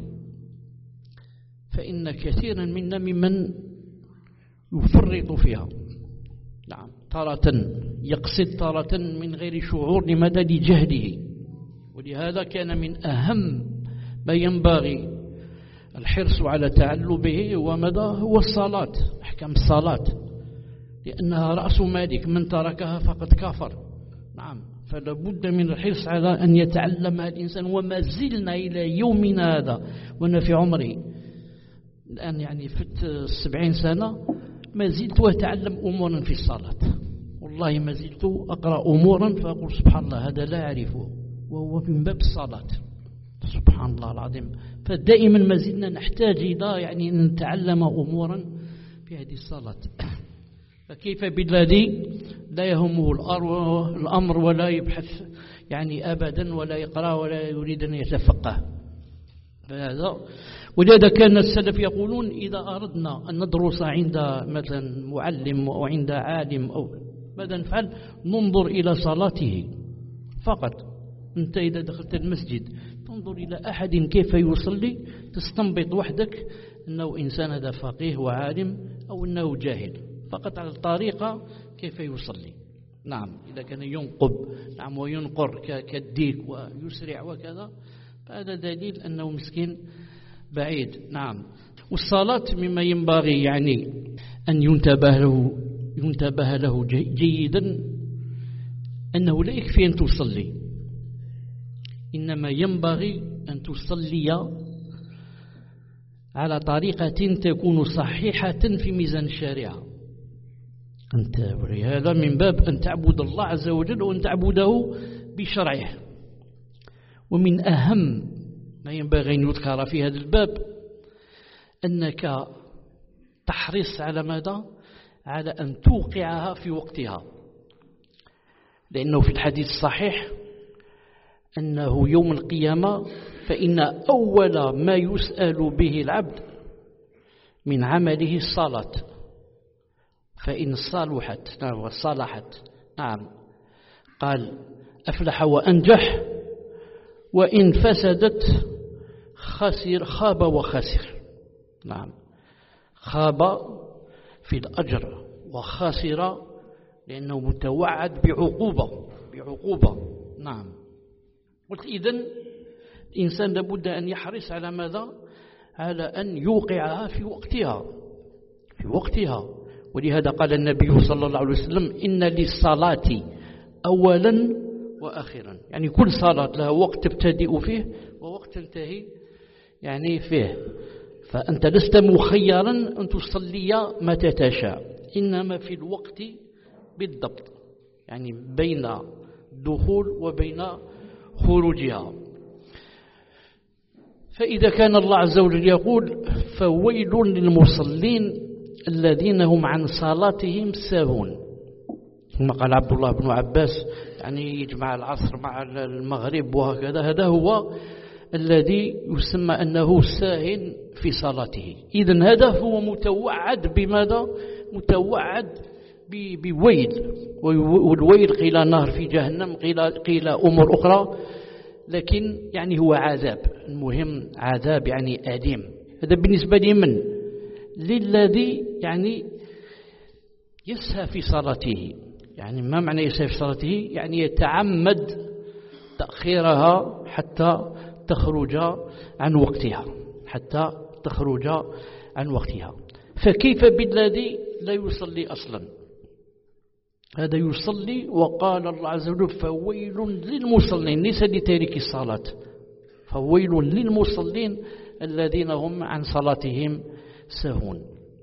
S2: فإن كثيرا منا ممن يفرط فيها. نعم، تارة يقصد تارة من غير شعور لمدى جهده، ولهذا كان من أهم ما ينبغي الحرص على تعلمه ومدى هو الصلاة، أحكام الصلاة، لأنها رأس مالك، من تركها فقد كفر. نعم، فلا بد من الحرص على أن يتعلمها الإنسان، وما زلنا إلى يومنا هذا وأنا في عمري الآن يعني فت السبعين سنة ما زلت أتعلم أمورا في الصلاة، والله ما زلت أقرأ أمورا فأقول سبحان الله هذا لا أعرفه وهو من باب الصلاة، سبحان الله العظيم. فدائما ما زلنا نحتاج إلى يعني أن نتعلم أمورا في هذه الصلاة. فكيف بالذي لا يهمه الأمر ولا يبحث يعني أبدا ولا يقرأ ولا يريد أن يتفقه فهذا. ولذا كان السلف يقولون إذا أردنا أن ندرس عند مثلا معلم أو عند عالم أو ماذا نفعل؟ ننظر إلى صلاته فقط. أنت إذا دخلت المسجد تنظر إلى أحد كيف يصلي، تستنبط وحدك أنه إنسان هذا فقيه وعالم أو أنه جاهل، فقط على الطريقة كيف يصلي. نعم، إذا كان ينقب نعم وينقر كالديك ويسرع وكذا فهذا دليل أنه مسكين بعيد. نعم، والصلاة مما ينبغي يعني أن ينتبه له ينتبه له جيدا أنه لا يكفي أن تصلي، إنما ينبغي أن تصلي على طريقة تكون صحيحة في ميزان الشريعة. أنت هذا من باب أن تعبد الله عز وجل وأن تعبده بشرعه. ومن أهم ما ينبغي أن يذكر في هذا الباب أنك تحرص على ماذا؟ على أن توقعها في وقتها، لأنه في الحديث الصحيح أنه يوم القيامة فإن أول ما يسأل به العبد من عمله الصلاة، فإن صلحت نعم وصلحت نعم قال أفلح وأنجح، وإن فسدت خسر خاب وخسر. نعم خاب في الأجر وخسر لأنه متوعد بعقوبة بعقوبة نعم. قلت إذن الإنسان لابد أن يحرص على ماذا؟ على أن يوقعها في وقتها في وقتها. ولهذا قال النبي صلى الله عليه وسلم إن للصلاة أولا وآخرا، يعني كل صلاة لها وقت تبتدئ فيه ووقت تنتهي يعني فيه، فأنت لست مخيرا أن تصلي متى تشاء، إنما في الوقت بالضبط، يعني بين الدخول وبين خروجها. فإذا كان الله عز وجل يقول فويل للمصلين الذين هم عن صلاتهم ساهون، ثم قال عبد الله بن عباس يعني يجمع العصر مع المغرب وهكذا، هذا هو الذي يسمى أنه ساهن في صلاته. إذن هذا هو متوعد بماذا؟ متوعد بويل، والويل قيل نهر في جهنم، قيل, قيل أمور أخرى، لكن يعني هو عذاب، المهم عذاب يعني أليم. هذا بالنسبة لمن؟ للذي يعني يسهى في صلاته. يعني ما معنى يسهى في صلاته؟ يعني يتعمد تأخيرها حتى تخرج عن وقتها حتى تخرج عن وقتها. فكيف بالذي لا يصلي أصلا؟ هذا يصلي، وقال الله عز وجل فويل للمصلين، ليس لتارك الصلاة، فويل للمصلين الذين هم عن صلاتهم ساهون.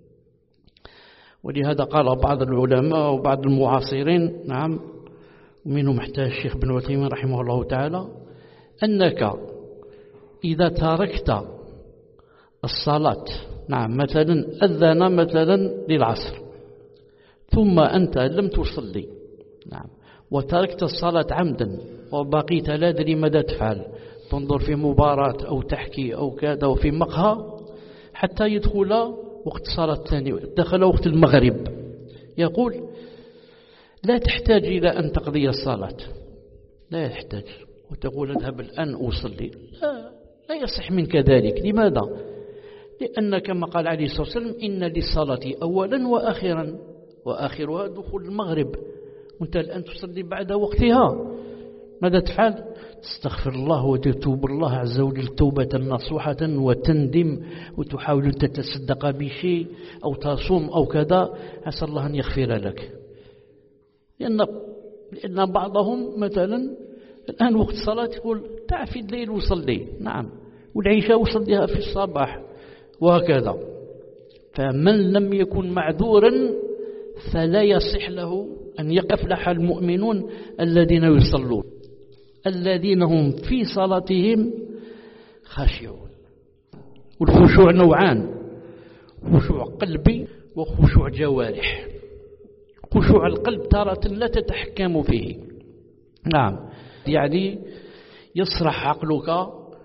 S2: ولهذا قال بعض العلماء وبعض المعاصرين نعم ومنهم حتى الشيخ بن عثيمين رحمه الله تعالى أنك إذا تركت الصلاة نعم مثلا أذن مثلا للعصر ثم أنت لم تصلي نعم وتركت الصلاة عمدا وبقيت لا تدري ماذا تفعل، تنظر في مباراة أو تحكي أو كذا وفي مقهى حتى يدخل وقت الصلاة الثانية، دخل وقت المغرب، يقول لا تحتاج إلى أن تقضي الصلاة، لا يحتاج وتقول اذهب الآن أصلي، لا, لا يصح منك ذلك. لماذا؟ لأن كما قال عليه الصلاة والسلام إن للصلاة أولا وآخرا، وآخرها دخول المغرب، وانت الآن تصلي بعد وقتها، ماذا تفعل؟ تستغفر الله وتتوب الله عز وجل توبة نصوحة وتندم وتحاول أن تتصدق بشيء أو تصوم أو كذا، عسى الله أن يغفر لك. لأن, لأن بعضهم مثلا الآن وقت الصلاة يقول تعال في الليل وصلي، نعم، والعشاء وصليها في الصباح وهكذا. فمن لم يكن معذورا فلا يصح له أن يفلح المؤمنون الذين يصلون الذين هم في صلاتهم خاشعون. والخشوع نوعان، خشوع قلبي وخشوع جوارح. خشوع القلب تارة لا تتحكم فيه، نعم، يعني يصرح عقلك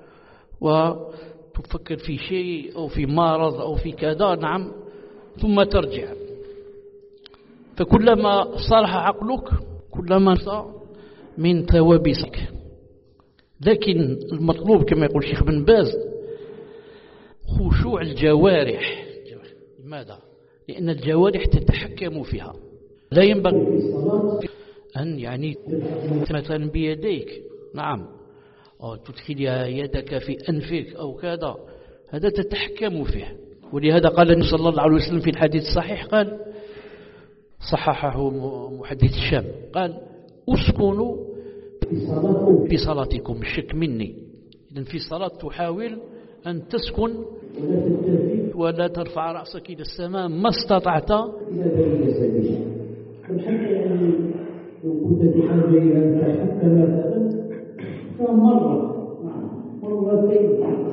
S2: وتفكر في شيء أو في مرض أو في كذا، نعم، ثم ترجع. فكلما صرح عقلك كلما صار من توابسك. لكن المطلوب كما يقول الشيخ بن باز خشوع الجوارح. لماذا؟ لأن الجوارح تتحكم فيها، لا ينبغي أن يعني مثلا بيديك، نعم، أو تدخل يدك في أنفك أو كذا، هذا تتحكم فيه. ولهذا قال النبي صلى الله عليه وسلم في الحديث الصحيح، قال صححه محدث الشام، قال اسكنوا في صلاتكم، الشك مني. إذن في الصلاة تحاول أن تسكن ولا ترفع رأسك إلى السماء ما استطعت
S3: بل حتى يعني لو كنت بحاجة إلى أن تحكم مثلا فمرة مرتين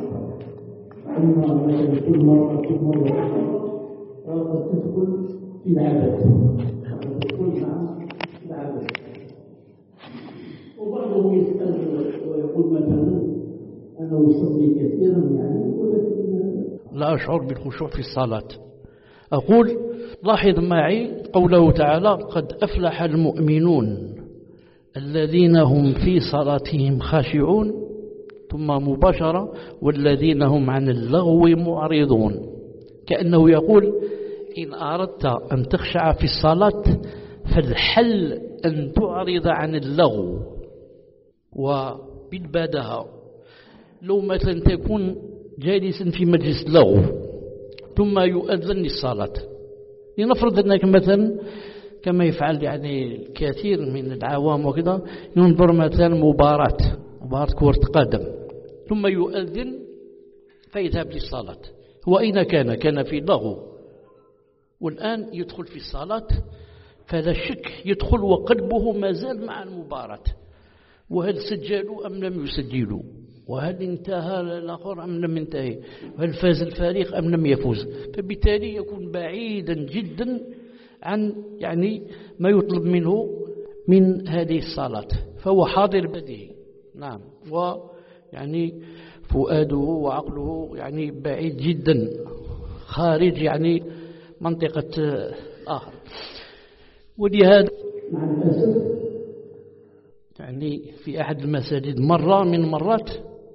S3: أما مثلا كل مرة كل مرة قد تدخل في العبث قد تدخل مع العبث. وبعضهم يسأل ويقول مثلا أنا أصلي كثيرا يعني ولكن
S2: لا أشعر بالخشوع في الصلاة. أقول لاحظ معي قوله تعالى قد أفلح المؤمنون الذين هم في صلاتهم خاشعون، ثم مباشرة والذين هم عن اللغو معرضون، كأنه يقول إن أردت أن تخشع في الصلاة فالحل أن تعرض عن اللغو. وبالبداهة لو مثلا تكون جالسا في مجلس لغو ثم يؤذن للصلاة، لنفرض أنك مثلا كما يفعل يعني الكثير من العوام وكذا ينظر مثلا مباراة مباراة كرة قدم ثم يؤذن فيذهب للصلاة. وأين كان؟ كان في لغو، والآن يدخل في الصلاة فلا شك يدخل وقلبه ما زال مع المباراة، وهل سجلوا أم لم يسجلوا، وهل انتهى الآخر أم لم ينتهي، وهل فاز الفريق أم لم يفوز. فبالتالي يكون بعيدا جدا عن يعني ما يطلب منه من هذه الصلاة، فهو حاضر بديهي. نعم، ويعني فؤاده وعقله يعني بعيد جدا خارج يعني منطقة الآخر. ولهذا
S3: مع الأسف
S2: يعني في أحد المساجد مرة من مرات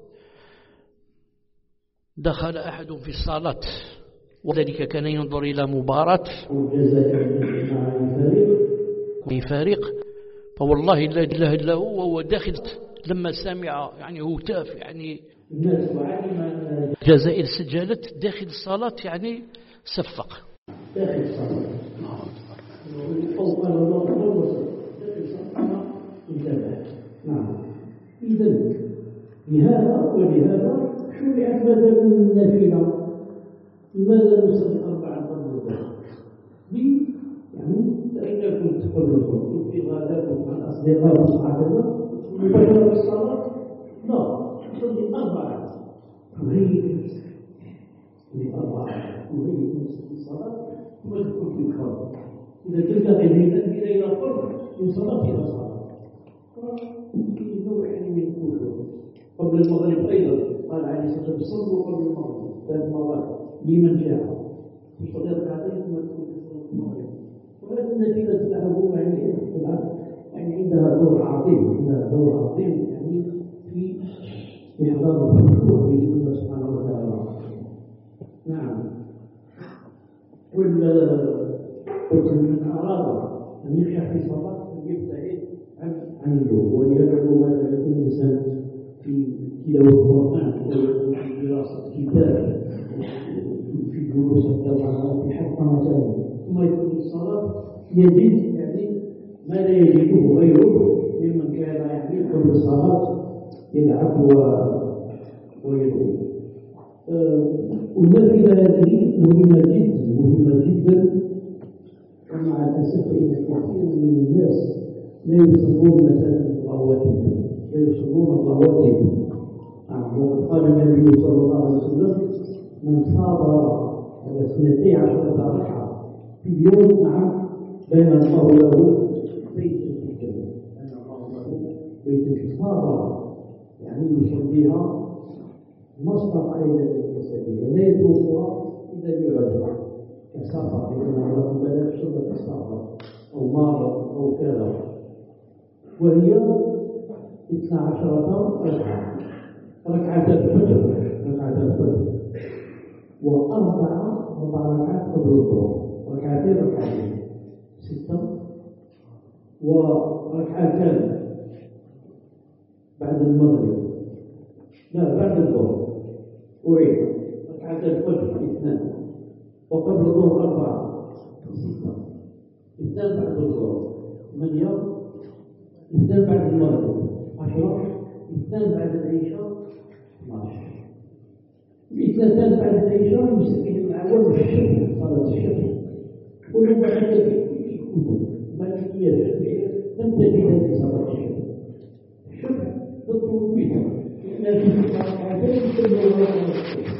S2: دخل أحد في الصلاة وذلك كان ينظر إلى مباراة فريق، فوالله لا إله إلا هو وهو داخل لما سمع يعني هتاف يعني الجزائر سجلت داخل الصلاة يعني صفق
S3: داخل الصلاة. نعم. إذن لهذا ولهذا شرعت بدل النافلة. لماذا نصلي أربعة فرض؟ لي يعني فإن كنت قبل الخروج في غداء مع الأصدقاء وصحابنا مباشرة الصلاة لا نصلي أربعة مهيئ لأربعة مهيئ الصلاة ثم تدخل في الفرض. إذا كنت غير إلى الفرض من صلاة إلى صلاة في نوع يعني من الكفر. قبل المغرب أيضا قال عليه الصلاة والسلام صلوا قبل المغرب ثلاث مرات لمن جاء يصلي ركعتين ثم يدخل في صلاة المغرب. وهذه النتيجة له يعني يعني عندها دور عظيم عندها دور عظيم يعني في إحضار الخشوع بإذن الله سبحانه وتعالى. نعم. قلت من أراد أن يخشع في صلاة فليبتعد عن اللغو وليدعو ما يكون الإنسان في تلاوة القرآن وفي دراسة كتاب في دروس الجامعة في حفظ مثلا ثم يكون في الصلاة يجد يعني ما لا يجده غيره ممن كان يعني قبل الصلاة يلعب ويدعو. والنافلة هذه مهمة جدا مهمة جدا، ومع الأسف إن كثير من الناس لا يصلون مثلا الرواتب لا يصلون الرواتب. وقال النبي صلى الله عليه وسلم من صابر على اثنتي عشرة ركعة في اليوم نعم بين الله له بيت في الجنة، بين الله له بيت في الصابر يعني يصليها ما استطاع إلى السبيل لا يتركها إذا يعجب كسفر لأن الله بلغ شدة السفر أو مرض أو كذا، وهي اثنا عشرة ركعة ركعة الفجر ركعة الفجر وأربعة أربع ركعات قبل الظهر ركعتين ركعتين ستة وركعتان بعد المغرب لا بعد الظهر أعيد ركعة الفجر اثنان وقبل الظهر أربعة ستة اثنان بعد الظهر ثمانية اثنان بعد المغرب عشرة اثنان بعد العشاء اثناشر اثنتان بعد العشاء يسميه العوام الشفع صلاة الشفع ولو بعد المالكية الشافعية لم تجد هذه صلاة الشيء. الشفع ضد الوتر، لأن في ركعتين كل مرة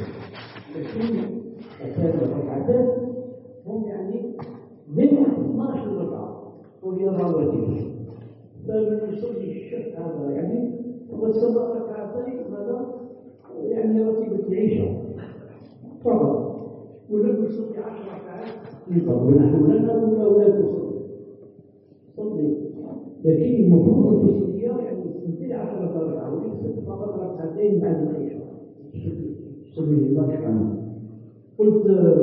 S3: لكن أكاد ركعتين هم يعني من اثناشر ركعة وهي رواتب. فمن يصلي الشفع هذا يعني وقد صلى ركعتين هذا يعني رتيبة العشاء فقط، ولم يصلي عشر ركعات يقول ونحن لا نقول ولا تصلي صلي، لكن المفروض أن تصليها يعني تنتهي عشر ركعات وليس فقط ركعتين بعد العشاء تصلي الله سبحانه. قلت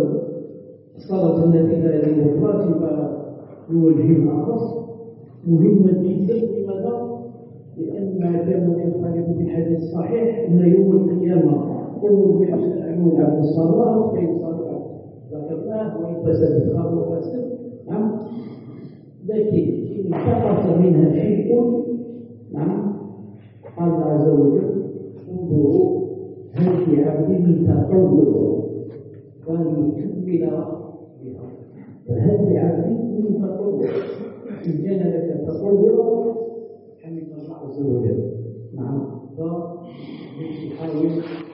S3: صلاة النافلة الراتبة بوجه آخر مهمة جدا. لماذا؟ لأن ما كان ينطلق في الحديث الصحيح أن يوم القيامة أول ما يسألون عن الصلاة فإن صلاة ذكرناه وإن فسد خاب فسد. نعم، لكن إن سقط منها شيء نعم قال عز وجل انظروا هل في عبد من تطوع فليكمل بها، فهل لعبد من تطوع إن كان لك تطوع حمد الله عز وجل. نعم، فنحاول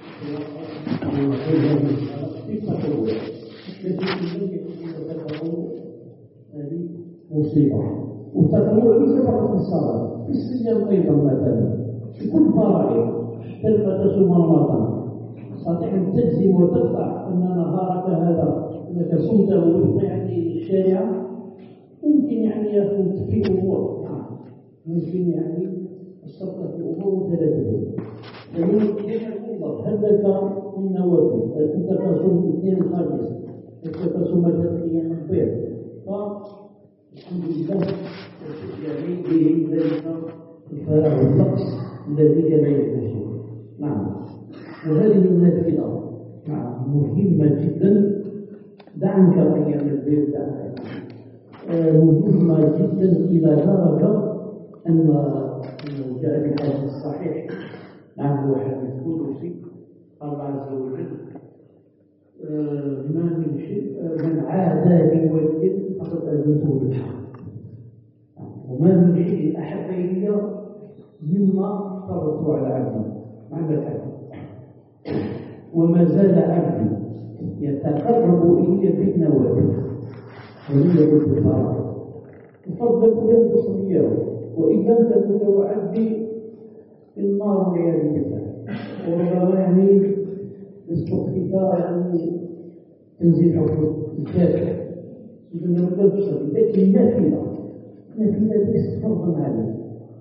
S3: أن نقول هذه في التطوع الذي لم يكن يتطوع هذه مصيبة. والتطوع ليس فقط في الصلاة، في الصيام أيضا مثلا في كل فرائض حتى تصوم رمضان تستطيع أن تجزم وتقطع أن نهارك هذا أنك صمته وفق يعني الشارع ممكن يعني يكون في أمور ممكن يعني الشرطة في أمور ثلاثة. فممكن ينظر هل لك من نوافل؟ أنت تصوم الاثنين الخامس، أنت تصوم ثلاث أيام البيض، فالحمد لله يعني به ذلك الفراغ النقص الذي كان يكتشف. نعم، وهذه النافلة نعم مهمة جدا. دع عنك أيام البيض، دع مهمة جدا إلى درجة أن جاء في الحديث الصحيح نعم هو حديث قدسي قال عز وجل ما من شيء من عادى لي وليا فقد أذنته بالحق، وما من شيء أحب إلي مما فرضت على عبدي معنى الحديث. وما زال عبدي يتقرب إلي بالنوافل وليا بالفرائض يفضل أن تصليه، وإذا كنت وعدي النار والعياذ بالله، وربما يعني يستطيع يعني تنزيل حكم الكافر إذا لم تصلي. لكن النافلة النافلة ليست فرضا عليك،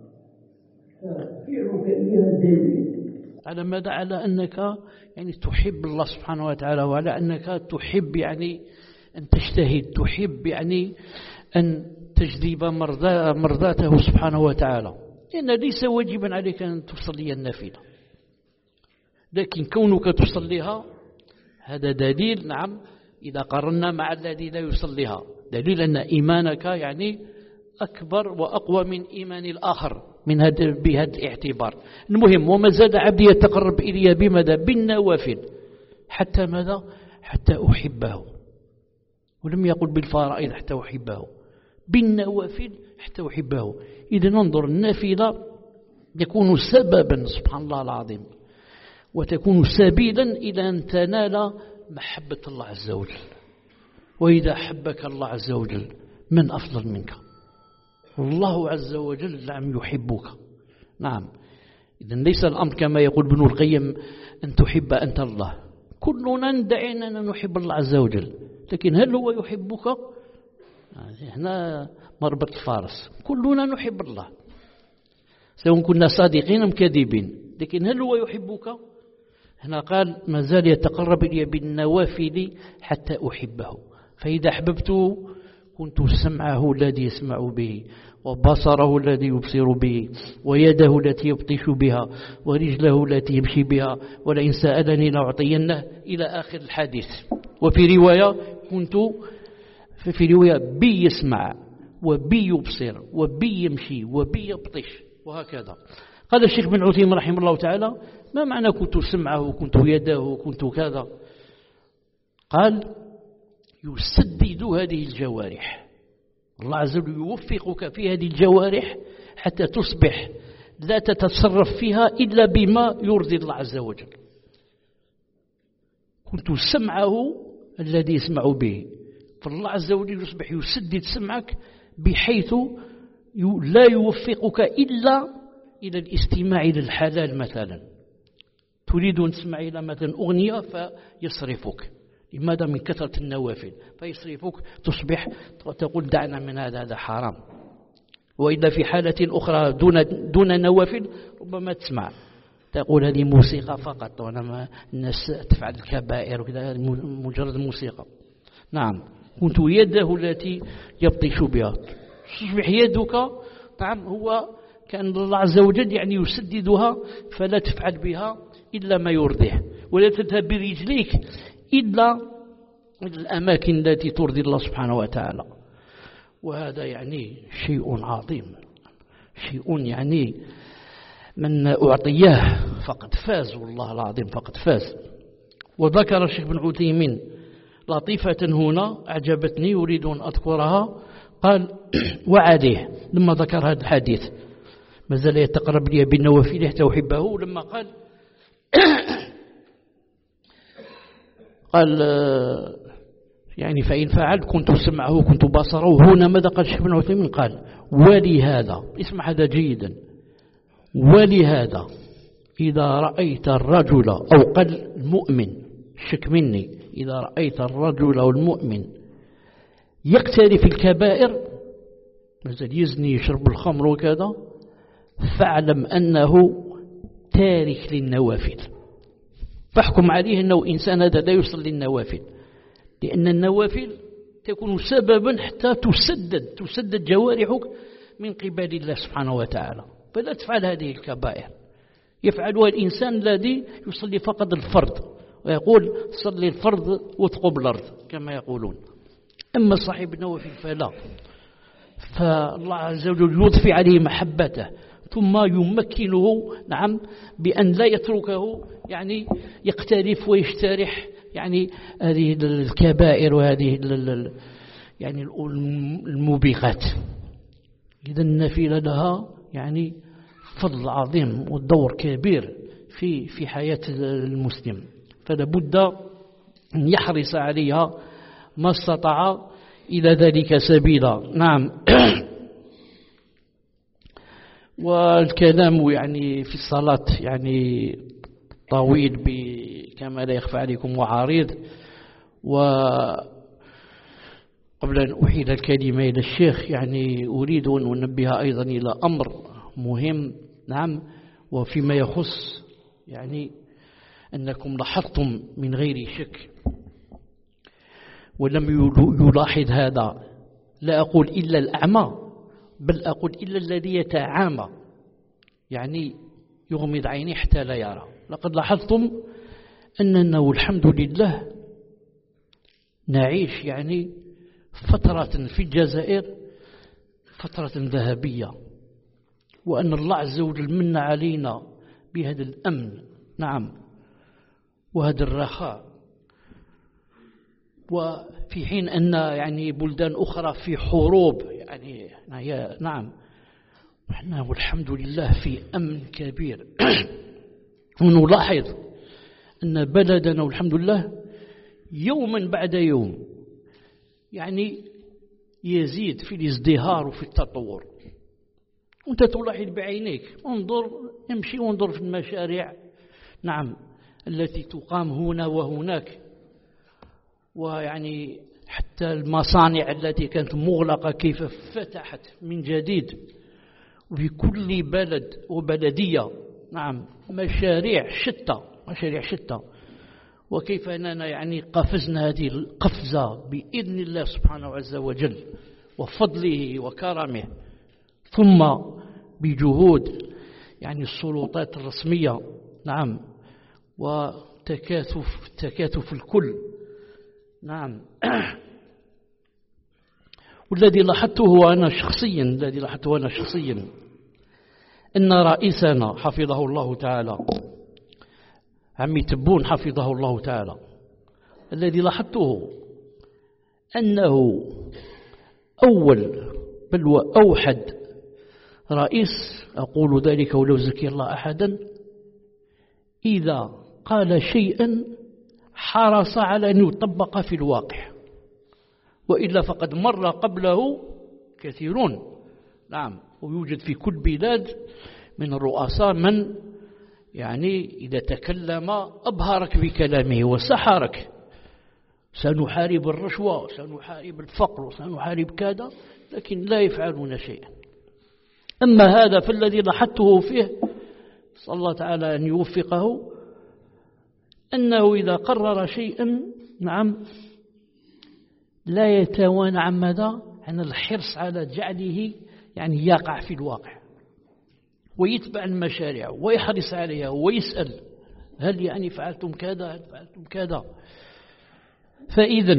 S3: ففعلك إياها دليل
S2: على ماذا؟ على أنك يعني تحب الله سبحانه وتعالى، وعلى أنك تحب يعني أن تجتهد، تحب يعني أن تجذب مرضاته سبحانه وتعالى، لأن ليس واجبا عليك أن تصلي النافلة، لكن كونك تصليها هذا دليل نعم إذا قارنا مع الذي لا يصليها دليل أن إيمانك يعني أكبر وأقوى من إيمان الآخر من هذا بهذا الاعتبار. المهم وما زاد عبدي يتقرب إلي بماذا؟ بالنوافل حتى ماذا؟ حتى أحبه، ولم يقل بالفرائض حتى أحبه، بالنوافل حتى أحبه. إذا ننظر النافلة يكون سببا سبحان الله العظيم وتكون سبيلا إلى أن تنال محبة الله عز وجل. وإذا حبك الله عز وجل من أفضل منك؟ الله عز وجل نعم يحبك. نعم، إذا ليس الأمر كما يقول ابن القيم أن تحب أنت الله، كلنا ندعي أننا نحب الله عز وجل، لكن هل هو يحبك؟ هنا مربط الفارس، كلنا نحب الله سواء كنا صادقين أم كاذبين، لكن هل هو يحبك؟ هنا قال ما زال يتقرب إلي بالنوافل حتى أحبه، فإذا أحببته كنت سمعه الذي يسمع به، وبصره الذي يبصر به، ويده التي يبطش بها، ورجله التي يمشي بها، ولئن سألني لأعطينه إلى آخر الحديث. وفي رواية كنت في رواية بي يسمع وبي يبصر وبي يمشي وبي يبطش، وهكذا. قال الشيخ بن عثيمين رحمه الله تعالى ما معنى كنت سمعه وكنت يده وكنت كذا؟ قال يسدد هذه الجوارح الله عز وجل يوفقك في هذه الجوارح حتى تصبح لا تتصرف فيها إلا بما يرضي الله عز وجل. كنت سمعه الذي يسمع به، فالله عز وجل يصبح يسدد سمعك بحيث لا يوفقك إلا إلى الاستماع للحلال. مثلا تريد أن تسمع إلى مثلا أغنية فيصرفك، لماذا؟ من كثرة النوافل فيصرفك، تصبح تقول دعنا من هذا، هذا حرام. وإذا في حالة أخرى دون دون نوافل ربما تسمع تقول هذه موسيقى فقط، وأنا الناس تفعل الكبائر وكذا، مجرد موسيقى. نعم، كنت يده التي يبطش بها، تصبح يدك نعم هو كان الله عز وجل يعني يسددها، فلا تفعل بها إلا ما يرضيه، ولا تذهب برجليك إلا الأماكن التي ترضي الله سبحانه وتعالى. وهذا يعني شيء عظيم، شيء يعني من أعطياه فقد فاز، والله العظيم فقد فاز. وذكر الشيخ بن عثيمين لطيفة هنا أعجبتني أريد أن أذكرها. قال وعليه لما ذكر هذا الحديث ما زال يتقرب لي بالنوافل حتى أحبه، لما قال قال يعني فإن فعلت كنت سمعه كنت بصره. هنا ماذا قال الشيخ بن عثيمين؟ قال ولهذا، اسمع هذا جيدا، ولهذا إذا رأيت الرجل أو قال المؤمن، شك مني، إذا رأيت الرجل أو المؤمن يقترف الكبائر، مثلا يزني يشرب الخمر وكذا، فاعلم أنه تارك للنوافل، فاحكم عليه أنه إنسان هذا لا يصل للنوافل، لأن النوافل تكون سببا حتى تسدد تسدد جوارحك من قبل الله سبحانه وتعالى. فلا تفعل هذه الكبائر، يفعلها الإنسان الذي يصلي فقط الفرض، ويقول صلي الفرض وثقب الأرض كما يقولون. أما صاحب النوافل فلا، فالله عز وجل يضفي عليه محبته ثم يمكنه نعم بأن لا يتركه يعني يقترف ويشترح يعني هذه الكبائر وهذه يعني الموبقات. إذا النافلة لها يعني فضل عظيم ودور كبير في في حياة المسلم، فلا بد أن يحرص عليها ما استطاع إلى ذلك سبيلا. نعم. والكلام يعني في الصلاة يعني طويل كما لا يخفى عليكم وعريض. وقبل أن أحيل الكلمة إلى الشيخ يعني أريد أن أنبه أيضا إلى أمر مهم. نعم، وفيما يخص يعني أنكم لاحظتم من غير شك ولم يلاحظ هذا، لا أقول إلا الأعمى، بل أقول إلا الذي يتعامى يعني يغمض عينيه حتى لا يرى. لقد لاحظتم أننا والحمد لله نعيش يعني فترة في الجزائر فترة ذهبية، وأن الله عز وجل من علينا بهذا الأمن نعم وهذا الرخاء، وفي حين أن يعني بلدان أخرى في حروب يعني نعم نحن والحمد لله في أمن كبير. ونلاحظ أن بلدنا والحمد لله يوما بعد يوم يعني يزيد في الازدهار وفي التطور. وانت تلاحظ بعينيك، انظر امشي وانظر في المشاريع نعم التي تقام هنا وهناك، ويعني حتى المصانع التي كانت مغلقة كيف فتحت من جديد، وفي كل بلد وبلدية نعم مشاريع شتى مشاريع شتى. وكيف أننا يعني قفزنا هذه القفزة بإذن الله سبحانه عز وجل وفضله وكرمه، ثم بجهود يعني السلطات الرسمية نعم وتكاتف تكاتف الكل نعم. والذي لاحظته أنا شخصيا الذي لاحظته أنا شخصيا أن رئيسنا حفظه الله تعالى عمي تبون حفظه الله تعالى، الذي لاحظته أنه أول بل وأوحد رئيس، أقول ذلك ولو زكي الله أحدا، إذا قال شيئا حرص على أن يطبق في الواقع، وإلا فقد مر قبله كثيرون. نعم، ويوجد في كل بلاد من الرؤساء من يعني إذا تكلم أبهرك بكلامه وسحرك، سنحارب الرشوة، سنحارب الفقر، سنحارب كذا، لكن لا يفعلون شيئا. أما هذا فالذي لاحظته فيه، صلى الله تعالى أن يوفقه، أنه إذا قرر شيئا نعم لا يتوانى عن ماذا؟ عن الحرص على جعله يعني يقع في الواقع، ويتبع المشاريع ويحرص عليها ويسأل هل يعني فعلتم كذا، هل فعلتم كذا. فإذا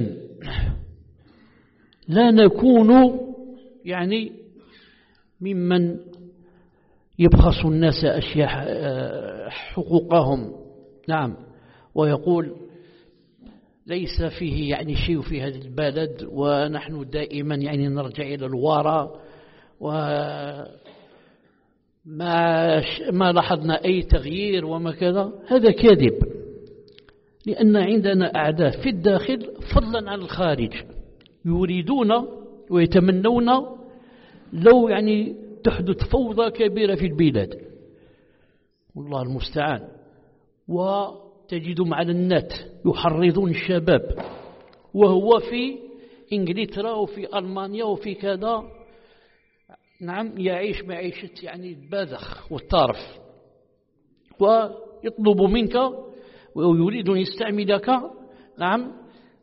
S2: لا نكون يعني ممن يبخس الناس أشياء حقوقهم، نعم، ويقول ليس فيه يعني شيء في هذا البلد، ونحن دائما يعني نرجع إلى الوراء، وما ما لاحظنا أي تغيير وما كذا. هذا كاذب، لأن عندنا أعداء في الداخل فضلا عن الخارج يريدون ويتمنون لو يعني تحدث فوضى كبيرة في البلاد، والله المستعان. وتجدهم على النت يحرضون الشباب، وهو في إنجلترا وفي ألمانيا وفي كذا، نعم، يعيش معيشة يعني البذخ والطرف، ويطلب منك ويريد أن يستعملك نعم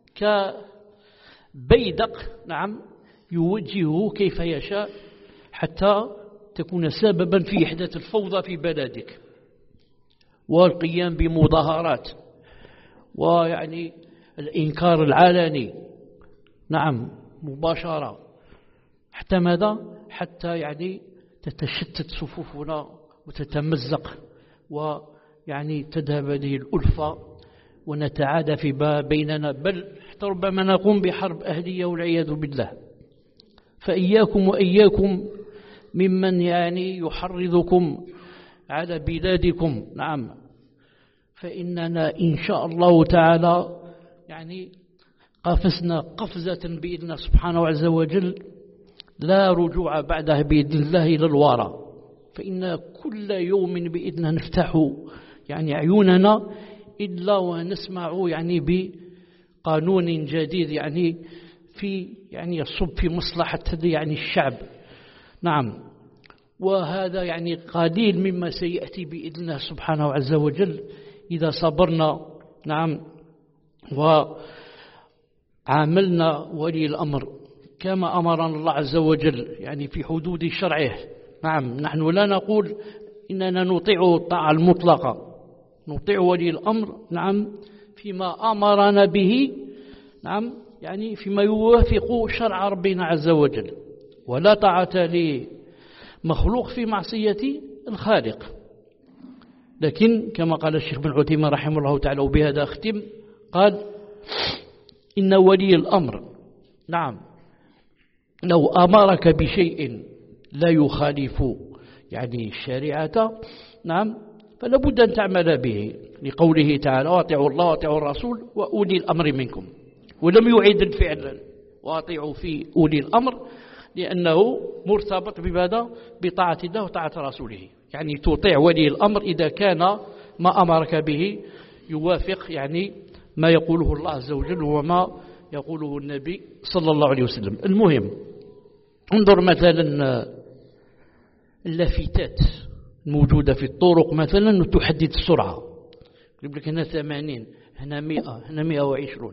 S2: كبيدق، نعم، يوجهه كيف يشاء حتى تكون سببا في إحداث الفوضى في بلدك، والقيام بمظاهرات، ويعني الإنكار العلني، نعم، مباشرة، حتى ماذا؟ حتى يعني تتشتت صفوفنا وتتمزق، ويعني تذهب هذه الألفة ونتعادى في بيننا، بل حتى ربما نقوم بحرب أهلية والعياذ بالله. فإياكم وإياكم ممن يعني يحرضكم على بلادكم، نعم، فإننا إن شاء الله تعالى يعني قفزنا قفزة بإذن الله سبحانه عز وجل لا رجوع بعدها بإذن الله إلى الوراء. فإن كل يوم بإذن الله نفتح يعني عيوننا إلا ونسمع يعني بقانون جديد يعني في يعني يصب في مصلحة يعني الشعب، نعم، وهذا يعني قليل مما سيأتي بإذن الله سبحانه عز وجل إذا صبرنا، نعم، وعاملنا ولي الأمر كما أمرنا الله عز وجل يعني في حدود شرعه. نعم، نحن لا نقول إننا نطيع الطاعة المطلقة، نطيع ولي الأمر، نعم، فيما أمرنا به، نعم، يعني فيما يوافق شرع ربنا عز وجل، ولا طاعة لمخلوق في معصية الخالق. لكن كما قال الشيخ بن عثيمين رحمه الله تعالى، وبهذا أختم، قال إن ولي الأمر، نعم، لو أمرك بشيء لا يخالف يعني الشريعة، نعم، فلا بد أن تعمل به، لقوله تعالى واطيعوا الله واطيعوا الرسول وأولي الأمر منكم، ولم يعيد الفعل واطيعوا في أولي الأمر لأنه مرتبط بماذا؟ بطاعة الله وطاعة رسوله، يعني تطيع ولي الأمر إذا كان ما أمرك به يوافق يعني ما يقوله الله عز وجل وما يقوله النبي صلى الله عليه وسلم. المهم انظر مثلا اللافتات الموجودة في الطرق مثلا تحدد السرعة، يقول لك هنا ثمانين، هنا مئة، هنا مئة وعشرون.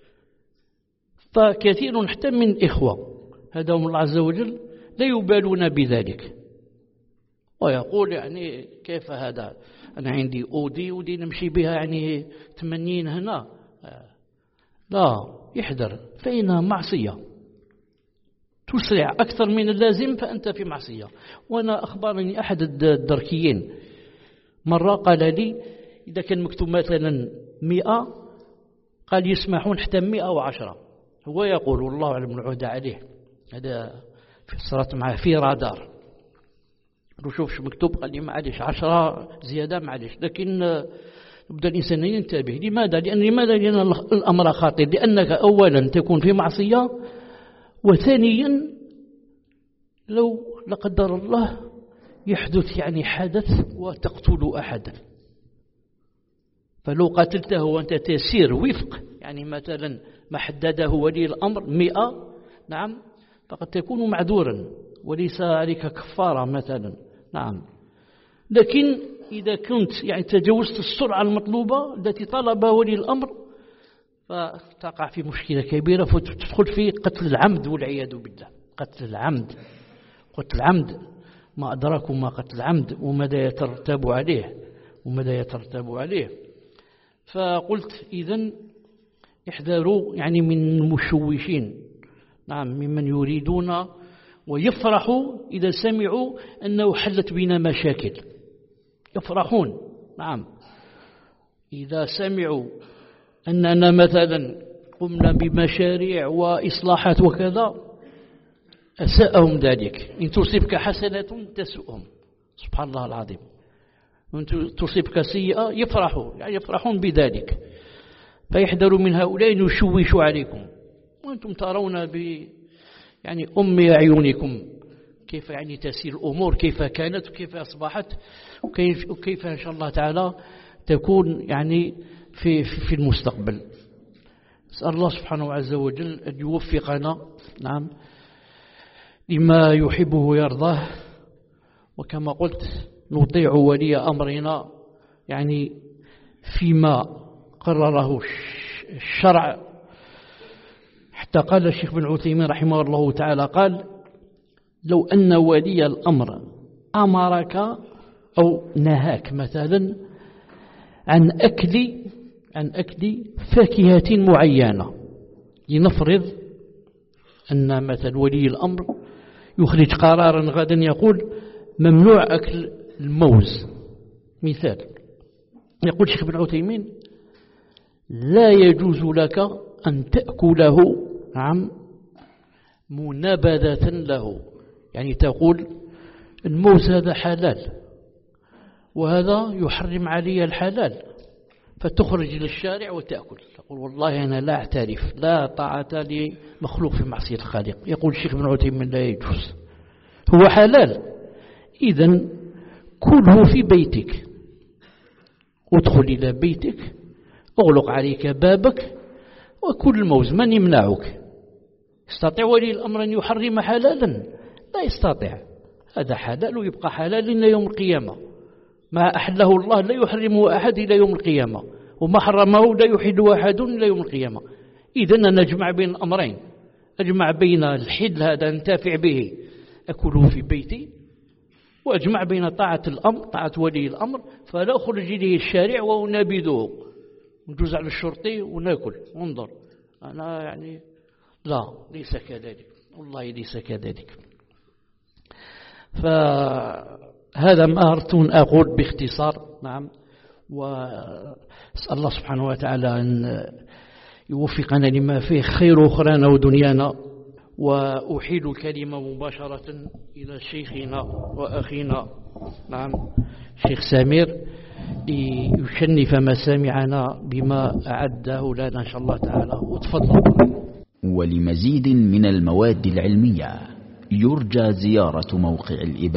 S2: فكثير حتى من الإخوة هداهم الله عز وجل لا يبالون بذلك، ويقول يعني كيف هذا، أنا عندي أودي أودي نمشي بها يعني ثمانين هنا، لا، يحذر، فإنها معصية، تسرع أكثر من اللازم فأنت في معصية. وأنا أخبرني أحد الدركيين مرة قال لي إذا كان مكتوب مثلا مئة قال يسمحون حتى مئة وعشرة، هو يقول والله أعلم العهد عليه، هذا صارت معه في رادار، نشوف شو مكتوب، قال لي معلش عشرة زيادة معلش، لكن يبدأ الإنسان ينتبه. لماذا؟ لأن لماذا؟ لأن الأمر خطير، لأنك أولا تكون في معصية، وثانيا لو لا قدر الله يحدث يعني حدث وتقتل أحدا، فلو قتلته وأنت تسير وفق يعني مثلا ما حدده ولي الأمر مئة، نعم، فقد تكون معذورا وليس عليك كفارة مثلا، نعم. لكن إذا كنت يعني تجاوزت السرعة المطلوبة التي طلبها ولي الأمر فتقع في مشكلة كبيرة، فتدخل في قتل العمد والعياذ بالله. قتل العمد، قتل العمد ما أدراكم ما قتل العمد وماذا يترتب عليه وماذا يترتب عليه. فقلت إذن احذروا يعني من المشوشين، نعم، ممن يريدون ويفرحوا إذا سمعوا أنه حلت بنا مشاكل، يفرحون، نعم، إذا سمعوا أننا مثلا قمنا بمشاريع وإصلاحات وكذا أساءهم ذلك. إن تصيبك حسنة تسؤهم، سبحان الله العظيم، وإن تصيبك سيئة يفرحوا، يعني يفرحون بذلك. فيحذروا من هؤلاء أن يشوشوا عليكم، وأنتم ترون ب يعني أم أعينكم كيف يعني تسير الأمور، كيف كانت وكيف أصبحت، وكيف, وكيف إن شاء الله تعالى تكون يعني في, في, في المستقبل. أسأل الله سبحانه عز وجل أن يوفقنا، نعم، لما يحبه ويرضاه. وكما قلت نطيع ولي أمرنا يعني فيما قرره الشرع. حتى قال الشيخ بن عثيمين رحمه الله تعالى، قال لو أن ولي الأمر أمرك أو نهاك مثلا عن أكل عن أكل فاكهة معينة، لنفرض أن مثلا ولي الأمر يخرج قرارا غدا يقول ممنوع أكل الموز مثال، يقول الشيخ بن عثيمين لا يجوز لك أن تأكله، نعم، منابذة له، يعني تقول الموز هذا حلال وهذا يحرم علي الحلال، فتخرج للشارع وتأكل، تقول والله أنا لا أعترف، لا طاعة لمخلوق في معصية الخالق. يقول الشيخ بن عثيمين لا يجوز، هو حلال، إذن كله في بيتك، ادخل إلى بيتك، اغلق عليك بابك وكل الموز، من يمنعك؟ يستطيع ولي الأمر أن يحرم حلالا؟ لا يستطيع، هذا حلال ويبقى حلال إلى يوم القيامة، ما أحله الله لا يحرمه أحد إلى يوم القيامة، وما حرمه لا يحله أحد إلى يوم القيامة. إذن أنا أجمع بين الأمرين، أجمع بين الحل هذا أنتفع به أكله في بيتي، وأجمع بين طاعة الأمر، طاعة ولي الأمر، فلا أخرج إليه الشارع ونبذه ونجوز على الشرطي ونأكل وانظر. أنا يعني لا، ليس كذلك، والله ليس كذلك. فهذا ما أردت أن أقول باختصار، نعم، وأسأل الله سبحانه وتعالى أن يوفقنا لما فيه خير أخرانا ودنيانا. وأحيل الكلمة مباشرة إلى شيخنا وأخينا، نعم، شيخ سمير، ليشنف مسامعنا بما أعده لنا إن شاء الله تعالى. وتفضل.
S1: ولمزيد من المواد العلمية يرجى زيارة موقع الإبانة.